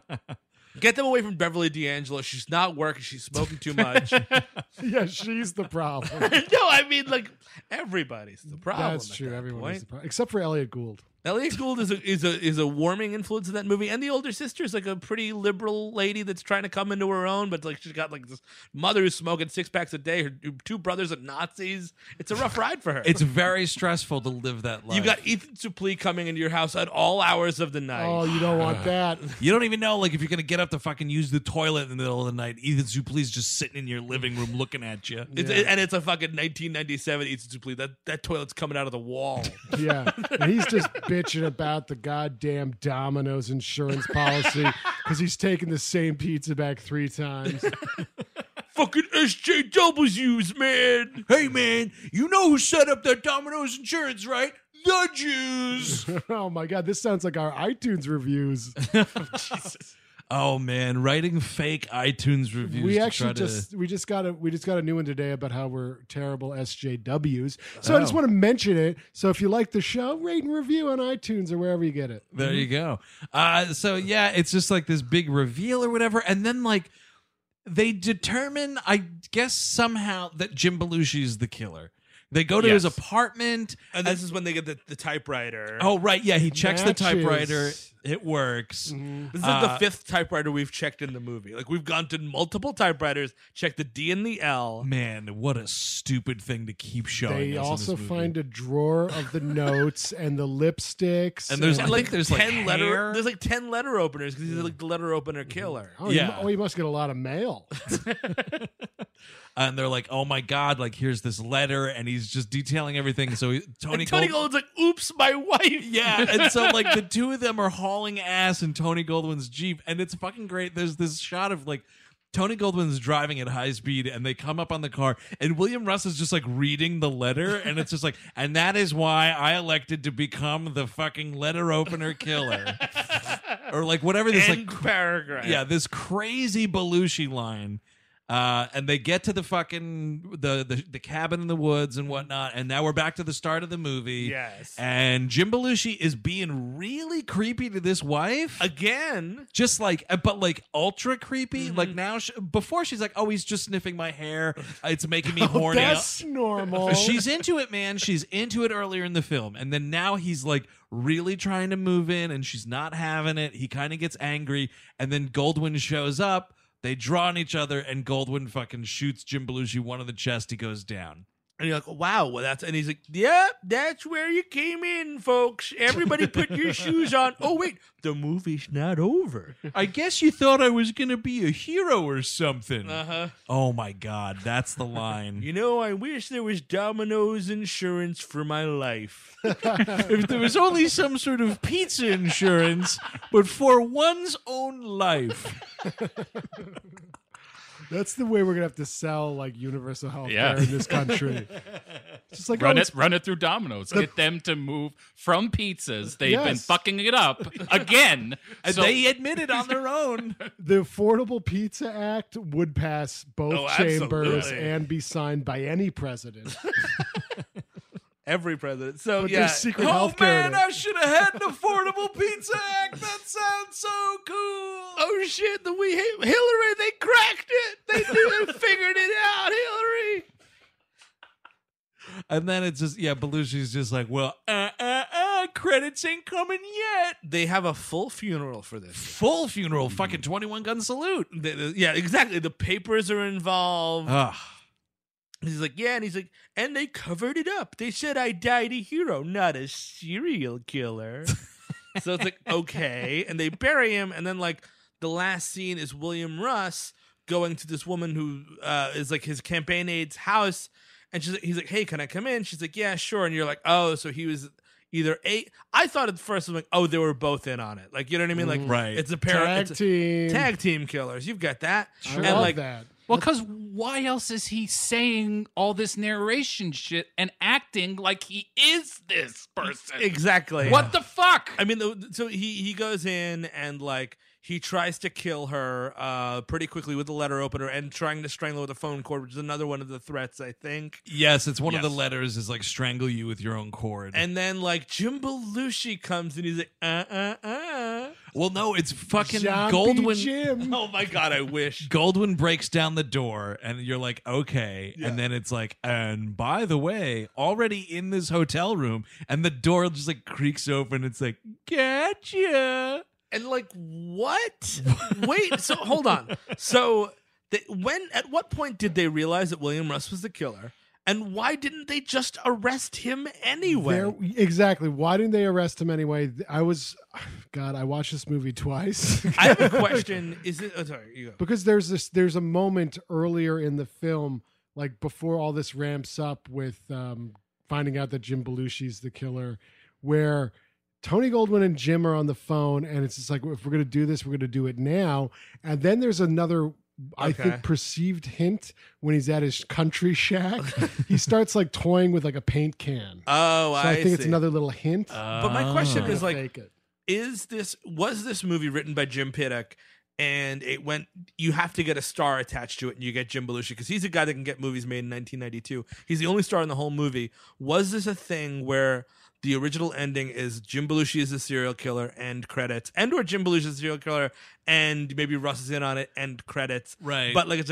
Get them away from Beverly D'Angelo. She's not working. She's smoking too much. no, Yeah, she's the problem. I mean, like, everybody's the problem. That's at true. that Everyone point. is the problem, except for Elliot Gould. Elliot Gould is a is a is a warming influence in that movie, and the older sister is like a pretty liberal lady that's trying to come into her own, but like she's got like this mother who's smoking six packs a day. Her two brothers are Nazis. It's a rough ride for her. It's very stressful to live that life. you got Ethan Suplee coming into your house at all hours of the night. Oh, you don't want that. You don't even know, like, if you're gonna get up to fucking use the toilet in the middle of the night. Ethan Suplee's just sitting in your living room looking at you. It's, Yeah. and it's a fucking nineteen ninety-seven Ethan Suplee. That that toilet's coming out of the wall. Yeah. And he's just bitching about the goddamn Domino's insurance policy because he's taken the same pizza back three times. Fucking S J W's, man. Hey man, you know who set up that Domino's insurance, right? The Jews. Oh my God, this sounds like our iTunes reviews. Oh man, writing fake iTunes reviews. We to actually try to- just we just got a we just got a new one today about how we're terrible S J Ws. So I just Oh. want to mention it. So if you like the show, rate and review on iTunes or wherever you get it. There you go. Uh, so yeah, it's just like this big reveal or whatever, and then like they determine, I guess somehow, that Jim Belushi is the killer. They go to Yes. his apartment. And this is when they get the, the typewriter. Oh, right. Yeah, he checks the Matches. typewriter. It works. This is Uh, like the fifth typewriter we've checked in the movie. Like we've gone to multiple typewriters, checked the D and the L. Man, what a stupid thing to keep showing They us in also this movie. find a drawer of the notes and the lipsticks. And there's And I like think there's like ten letter. hair. There's like ten letter openers because he's like the letter opener killer. oh, yeah. you, oh, you must get a lot of mail. and they're like, "Oh my god, like here's this letter," and he's just detailing everything. So he, Tony, And Tony Gold- Goldwyn's like, "Oops, my wife." yeah, and so like the two of them are hauling ass in Tony Goldwyn's Jeep, and it's fucking great. There's this shot of like Tony Goldwyn's driving at high speed, and they come up on the car, and William Russ is just like reading the letter, and it's just like, and that is why I elected to become the fucking letter opener killer, or like whatever this End like paragraph. yeah, this crazy Belushi line. Uh, and they get to the fucking the, the the cabin in the woods and whatnot, and now we're back to the start of the movie. Yes. And Jim Belushi is being really creepy to this wife, Again. just like, uh, but like ultra creepy. Mm-hmm. Like now, she, before she's like, "Oh, he's just sniffing my hair. It's making me horny." That's normal. She's into it, man. She's into it earlier in the film. And then now he's like really trying to move in and she's not having it. He kind of gets angry. And then Goldwyn shows up. They draw on each other and Goldwyn fucking shoots Jim Belushi one in the chest. He goes down. And you're like, wow, well, that's, and he's like, yep, that's where you came in, folks. Everybody put your shoes on. Oh, wait, the movie's not over. I guess you thought I was going to be a hero or something. Uh-huh. Oh my God. That's the line. You know, I wish there was Domino's insurance for my life. If there was only some sort of pizza insurance, but for one's own life. That's the way we're gonna have to sell like universal health Yeah. care in this country. Just like Run oh, it, run it through Domino's. Get them to move from pizzas. They've been Yes. fucking it up again. And So- they admit it on their own. the Affordable Pizza Act would pass both Oh, chambers absolutely. and be signed by any president. Every president. So, But yeah. there's secret Oh health care. man, I should have had an Affordable Pizza Act. That sounds so cool. Oh, shit, the we Hillary, they cracked it. They, did, they figured it out, Hillary. And then it's just, yeah, Belushi's just like, well, uh, uh, uh, credits ain't coming yet. They have a full funeral for this. Full funeral, fucking twenty-one gun salute. The- the- yeah, exactly. The papers are involved. Ugh. He's like, yeah, and he's like, and they covered it up. They said I died a hero, not a serial killer. So it's like, okay. And they bury him, and then like the last scene is William Russ going to this woman who uh, is like his campaign aide's house, and she's he's like, hey, can I come in? She's like, yeah, sure. And you're like, oh, so he was either a. I thought at first I was like, oh, they were both in on it. Like, you know what I mean? Like, Right. It's a pair Tag it's a- team. tag team killers. You've got that. I and love like that. Well, because why else is he saying all this narration shit and acting like he is this person? exactly What the fuck? I mean, the, so he he goes in and like he tries to kill her uh, pretty quickly with the letter opener and trying to strangle her with a phone cord, which is another one of the threats, I think. Yes, it's one of Yes. the letters is like strangle you with your own cord. And then like Jim Belushi comes and he's like, uh uh uh. well, no, it's fucking Zombie Goldwyn. Jim. Oh my god, I wish. Goldwyn breaks down the door, and you're like, okay. Yeah. And then it's like, and by the way, already in this hotel room, and the door just like creaks open. It's like, gotcha. And like what? Wait, so hold on. So they, when at what point did they realize that William Russ was the killer? And why didn't they just arrest him anyway? There- exactly. Why didn't they arrest him anyway? I was, God, I watched this movie twice. I have a question. Is it? Oh, sorry, you go. because there's this there's a moment earlier in the film, like before all this ramps up with um, finding out that Jim Belushi's the killer, where Tony Goldwyn and Jim are on the phone, and it's just like, if we're gonna do this, we're gonna do it now. And then there's another, I Okay. think, perceived hint when he's at his country shack. He starts like toying with like a paint can. Oh, So I, think it's see. another little hint. But my question Trying is to like, fake it. is this was this movie written by Jim Piddock? And it went. You have to get a star attached to it, and you get Jim Belushi because he's a guy that can get movies made in nineteen ninety-two. He's the only star in the whole movie. Was this a thing where the original ending is Jim Belushi is a serial killer, end credits, and or Jim Belushi is a serial killer, and maybe Russ is in on it, end credits, Right. But like it's like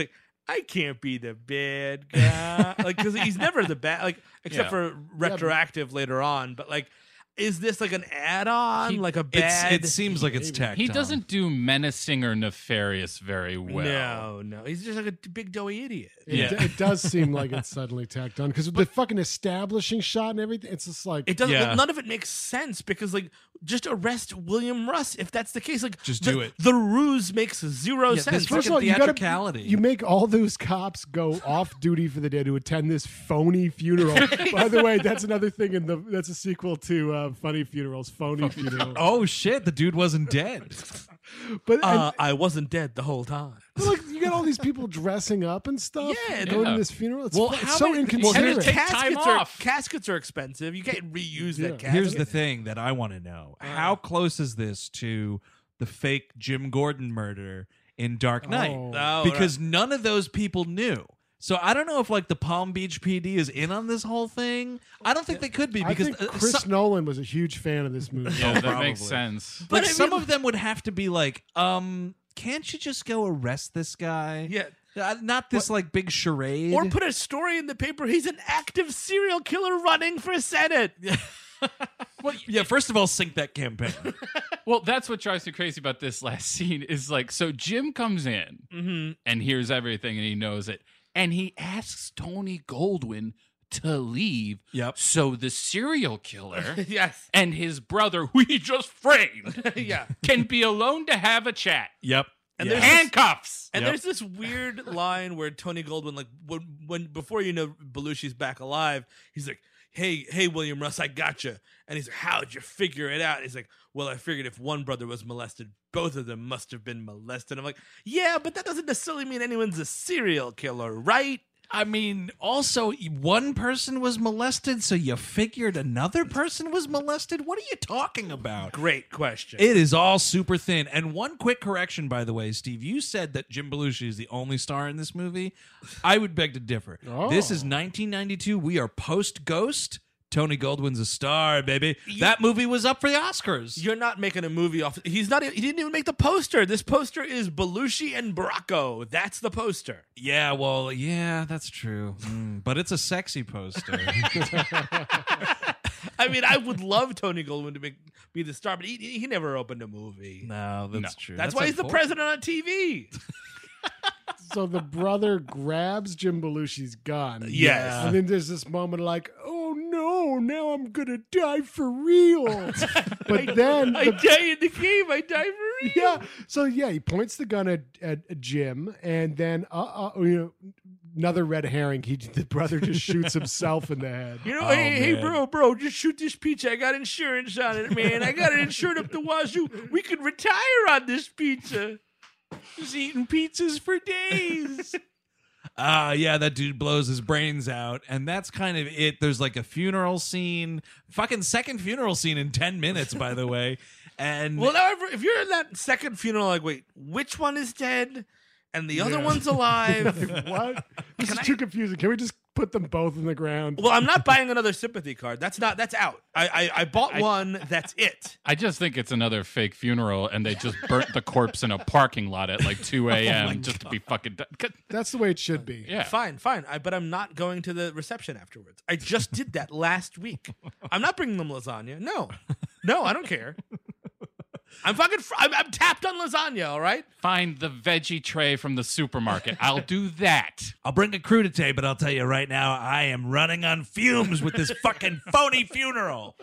I can't be the bad guy. Like, because he's never the bad, like, except Yeah. for retroactive later on. But, like, is this like an add-on? He- like a It's, bad? it seems like it's tacked He on. doesn't do menacing or nefarious very well. No, no. He's just like a big doughy idiot. It, Yeah. d- it does seem like it's suddenly tacked on because the fucking establishing shot and everything. It's just like It doesn't. Yeah. None of it makes sense because, like, just arrest William Russ if that's the case. Like, Just the, do it. The ruse makes zero Yeah, sense. this First of fucking all, you gotta theatricality. you make all those cops go off duty for the day to attend this phony funeral. By the way, that's another thing in the that's a sequel to uh, Funny Funerals, Phony Funeral. Oh shit! The dude wasn't dead. But and, Uh, I wasn't dead the whole time. but, like you got all these people dressing up and stuff. Yeah, going yeah. to this funeral. It's, Well, fu- it's how so many- inconsiderate. Well, take time caskets are off. caskets are expensive. You can't reuse Yeah. that casket. Here's the thing that I want to know: How close is this to the fake Jim Gordon murder in Dark Knight? Oh. Oh, Because none of those people knew. So I don't know if like the Palm Beach P D is in on this whole thing. I don't think they could be I because think uh, Chris some, Nolan was a huge fan of this movie. Yeah, that Probably. makes sense. like But I some mean- of them would have to be like, um, can't you just go arrest this guy? Yeah. Uh, not this like big charade. Or put a story in the paper. He's an active serial killer running for Senate. well, yeah. First of all, sink that campaign. Well, that's what drives me crazy about this last scene is like, so Jim comes in Mm-hmm. and hears everything and he knows it. And he asks Tony Goldwyn to leave. Yep. So the serial killer Yes. and his brother, who he just framed, Yeah. can be alone to have a chat. Yep. And Yeah. there's Handcuffs. And Yep. there's this weird line where Tony Goldwyn, like, when, when before you know Belushi's back alive, he's like, "Hey, hey, William Russ, I gotcha." And he's like, "How'd you figure it out?" And he's like, "Well, I figured if one brother was molested, both of them must have been molested." I'm like, "Yeah, but that doesn't necessarily mean anyone's a serial killer, right?" I mean, also one person was molested, so you figured another person was molested. What are you talking about? Great question. It is all super thin. And one quick correction, by the way, Steve, you said that Jim Belushi is the only star in this movie. I would beg to differ. Oh. This is nineteen ninety-two. We are post Ghost. Tony Goldwyn's a star, baby. That movie was up for the Oscars. You're not making a movie off. He's not. He didn't even make the poster. This poster is Belushi and Bracco. That's the poster. Yeah, well, yeah, that's true. Mm, but it's a sexy poster. I mean, I would love Tony Goldwyn to make, be the star, but he he never opened a movie. no, that's No. true. That's, why he's the unfortunate. president on T V. So the brother grabs Jim Belushi's gun. Yes. And then there's this moment like, oh no, now I'm gonna die for real. But then I the, die in the game. I die for real. yeah. So yeah, he points the gun at, at Jim, and then uh, uh you know another red herring. He the brother just shoots himself in the head. You know, Oh, hey, hey, man. bro, bro, just shoot this pizza. I got insurance on it, man. I got it insured up the wazoo. We could retire on this pizza. Just eating pizzas for days. Ah, yeah, that dude blows his brains out, and that's kind of it. There's like a funeral scene, fucking second funeral scene in ten minutes, by the way. And Well, now, if- if you're in that second funeral, like, wait, which one is dead and the other Yeah. one's alive? What? This is too confusing. Can we just put them both in the ground? Well, I'm not buying another sympathy card. That's not. That's out. I I, I bought one. That's it. I just think it's another fake funeral, and they just burnt the corpse in a parking lot at like two a.m. just to be fucking done. 'Cause- That's the way it should be. Yeah. Fine, fine. I, but I'm not going to the reception afterwards. I just did that last week. I'm not bringing them lasagna. No, no, I don't care. I'm fucking. Fr- I'm, I'm tapped on lasagna. All right. Find the veggie tray from the supermarket. I'll do that. I'll bring a crudité, but I'll tell you right now, I am running on fumes with this fucking phony funeral.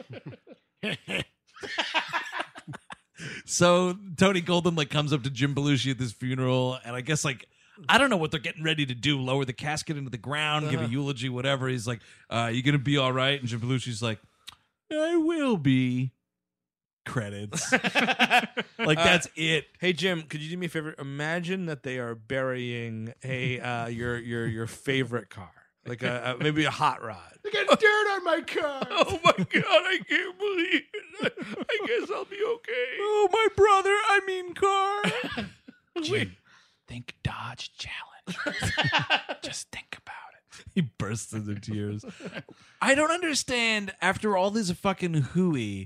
So Tony Goldwyn like comes up to Jim Belushi at this funeral, and I guess like I don't know what they're getting ready to do, lower the casket into the ground, give a eulogy, whatever. He's like, uh, you gonna be all right? And Jim Belushi's like, I will be. Credits. Like that's it. Hey Jim, could you do me a favor? Imagine that they are burying a uh, your your your favorite car, like a, a maybe a hot rod. I got dirt on my car. Oh my god, I can't believe it. I guess I'll be okay. Oh, my brother, I mean car. Jim, think Dodge Challenge. Just think about it. He bursts into tears. I don't understand, after all this fucking hooey,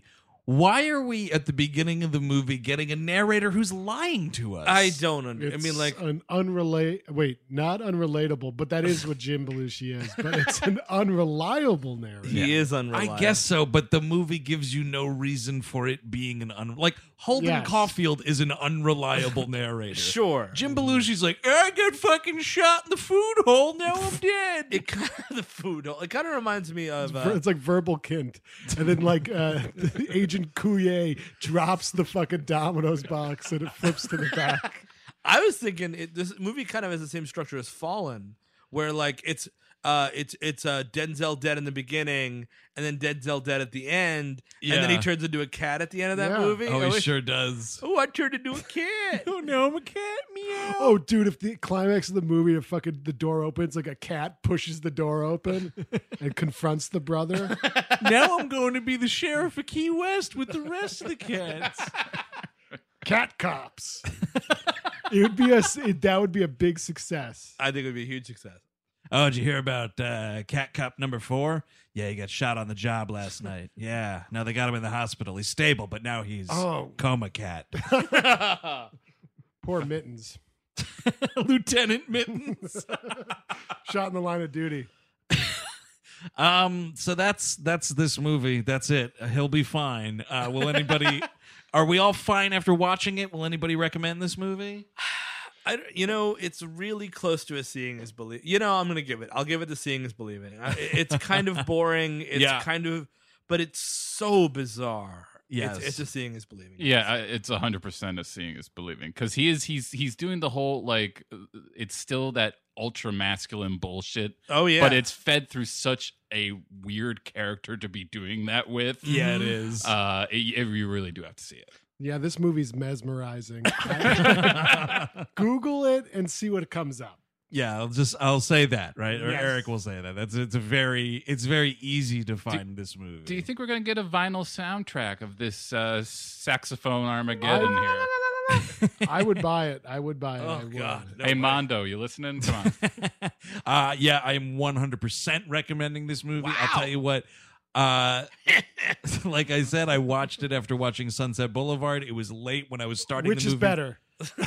Why are we at the beginning of the movie getting a narrator who's lying to us? I don't. Un- I It's mean, like, an unrelate. Wait, not unrelatable, but that is what Jim Belushi is. But it's an unreliable narrator. he is unreliable. I guess so, but the movie gives you no reason for it being an un like Holden Yes. Caulfield is an unreliable narrator. Sure. Jim Belushi's like, I got fucking shot in the food hole. Now I'm dead. It kind of the food. It kind of reminds me of. Ver- Uh, It's like verbal kint, and then like uh, Agent Coulier drops the fucking Domino's box and it flips to the back. I was thinking it, this movie kind of has the same structure as Fallen, where like it's uh it's it's uh Denzel dead in the beginning and then Denzel dead at the end, and then he Yeah. turns into a cat at the end of that Yeah. movie. Oh, I he wish- sure does. Oh, I turned into a cat. Oh no, I'm a cat. Meow. Oh, dude! If the climax of the movie, the fucking the door opens, like a cat pushes the door open and confronts the brother. Now I'm going to be the sheriff of Key West with the rest of the cats. Cat cops. It would be a s- it, that would be a big success. I think it would be a huge success. Oh, did you hear about uh, Cat Cop number four? Yeah, he got shot on the job last night. Yeah, now they got him in the hospital. He's stable, but now he's Oh. coma cat. Poor Mittens, Lieutenant Mittens. shot in the line of duty. Um, so that's that's this movie. That's it. Uh, he'll be fine. Uh, will anybody? Are we all fine after watching it? Will anybody recommend this movie? I, don't- you know, it's really close to a seeing is believe. You know, I'm gonna give it. I'll give it the seeing is believing. I- It's kind of boring. It's Yeah. kind of, but it's so bizarre. Yes. it's, it's a seeing is believing. Yeah, I- it's a hundred percent a seeing is believing because he is he's he's doing the whole like uh, it's still that ultra masculine bullshit. Oh yeah. But it's fed through such a weird character to be doing that with. Yeah, it is. Uh, it, it- you really do have to see it. Yeah, this movie's mesmerizing. Google it and see what comes up. Yeah, I'll just I'll say that, right? Or Yes. Eric will say that. That's it's a very it's very easy to find this movie. Do you think we're gonna get a vinyl soundtrack of this uh, saxophone Armageddon here? I would buy it. I would buy it. I Oh would. god. No Hey way. Mondo, you listening? Come on. uh yeah, I'm one hundred percent recommending this movie. I'll tell you what. Uh like I said, I watched it after watching Sunset Boulevard. It was late when I was starting Which the is movie. better?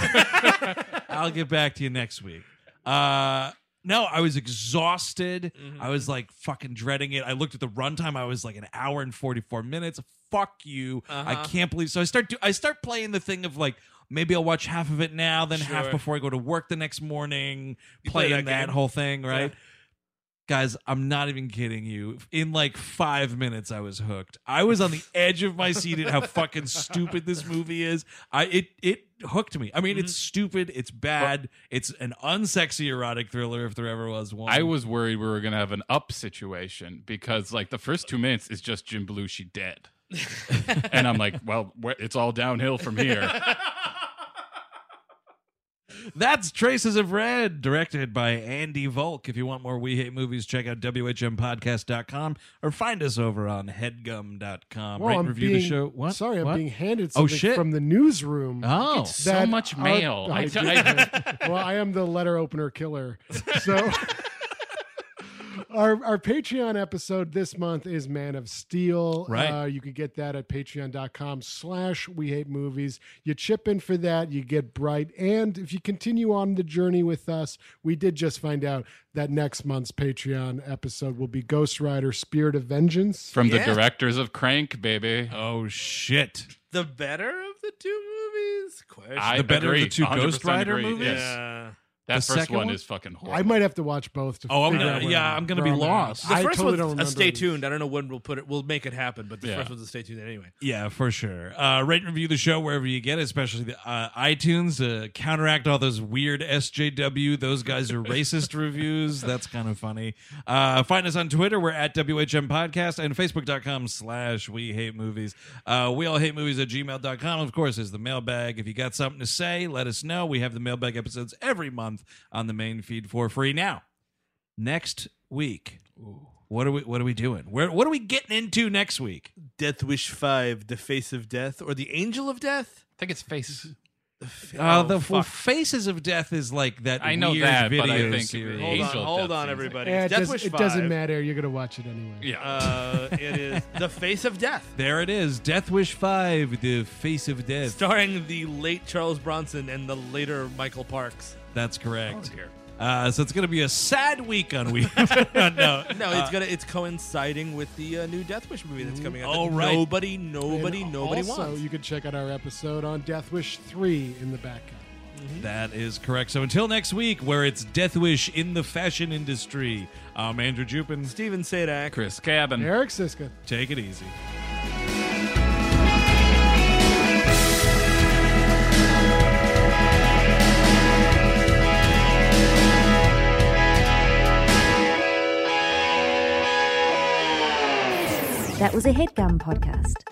I'll get back to you next week. Uh no, I was exhausted. Mm-hmm. I was like fucking dreading it. I looked at the runtime. I was like an hour and forty-four minutes. Fuck you. I Uh-huh. can't believe. So I start do, I start playing the thing of like maybe I'll watch half of it now, then half Sure. before I go to work the next morning, You play playing that that, game? whole thing, right? Yeah. Guys, I'm not even kidding you. In like five minutes, I was hooked. I was on the edge of my seat at how fucking stupid this movie is. I it it hooked me. I mean, it's stupid. It's bad. It's an unsexy erotic thriller if there ever was one. I was worried we were gonna have an up situation because like the first two minutes is just Jim Belushi dead, and I'm like, well, wh- it's all downhill from here. That's Traces of Red, directed by Andy Volk. If you want more We Hate Movies, check out W H M podcast dot com or find us over on headgum dot com. Well, Rate I'm and review being, the show. What? Sorry, I'm What? being handed Oh, something shit. from the newsroom. Oh. So that much our- mail. I I did- t- I- well, I am the letter opener killer. So our our Patreon episode this month is Man of Steel. Right. Uh, you can get that at patreon dot com slash we hate movies. You chip in for that, you get bright. And if you continue on the journey with us, we did just find out that next month's Patreon episode will be Ghost Rider Spirit of Vengeance. From Yeah. the directors of Crank, baby. Oh, shit. The better of the two movies? Question. I The better of agree. the two one hundred Ghost percent Rider agree. movies? Yes. yeah. That The first second one one? is fucking horrible. I might have to watch both. To Oh, I'm figure gonna- out where yeah, I'm- I'm gonna where be I'm at. lost. The I first totally one's don't a remember stay these. tuned. I don't know when we'll put it. We'll make it happen, but the Yeah. first one's a stay tuned anyway. Yeah, for sure. Uh, rate and review the show wherever you get it, especially the uh, iTunes to counteract all those weird S J W. Those guys are racist reviews. That's kind of funny. Uh, find us on Twitter. We're at W H M Podcast and Facebook dot com slash We Hate Movies. Uh, we all hate movies at gmail dot com, of course, is the mailbag. If you got something to say, let us know. We have the mailbag episodes every month on the main feed for free. Now, next week, what are we what are we doing? Where what are we getting into next week? Death Wish five, The Face of Death, or The Angel of Death? I think it's face. Uh, Oh, the fuck. Faces of Death is like that. I know weird that, video but I think series. the Hold on, Angel hold Death on, seems everybody. Eh, it, Death does, Wish it doesn't five. matter. You're gonna watch it anyway. Yeah. Uh, it is The Face of Death, There it is, Death Wish Five: The Face of Death. starring the late Charles Bronson and the later Michael Parks. That's correct. Oh, dear. Uh, so it's going to be a sad week on we. no, No, it's gonna it's coinciding with the uh, new Death Wish movie that's coming out. Oh, that right. Nobody, nobody, And nobody also, wants. you can check out our episode on Death Wish three in the back. that is correct. So until next week, where it's Death Wish in the fashion industry, I'm Andrew Jupin. Steven Sadak. Chris Cabin. Eric Siska. Take it easy. That was a HeadGum podcast.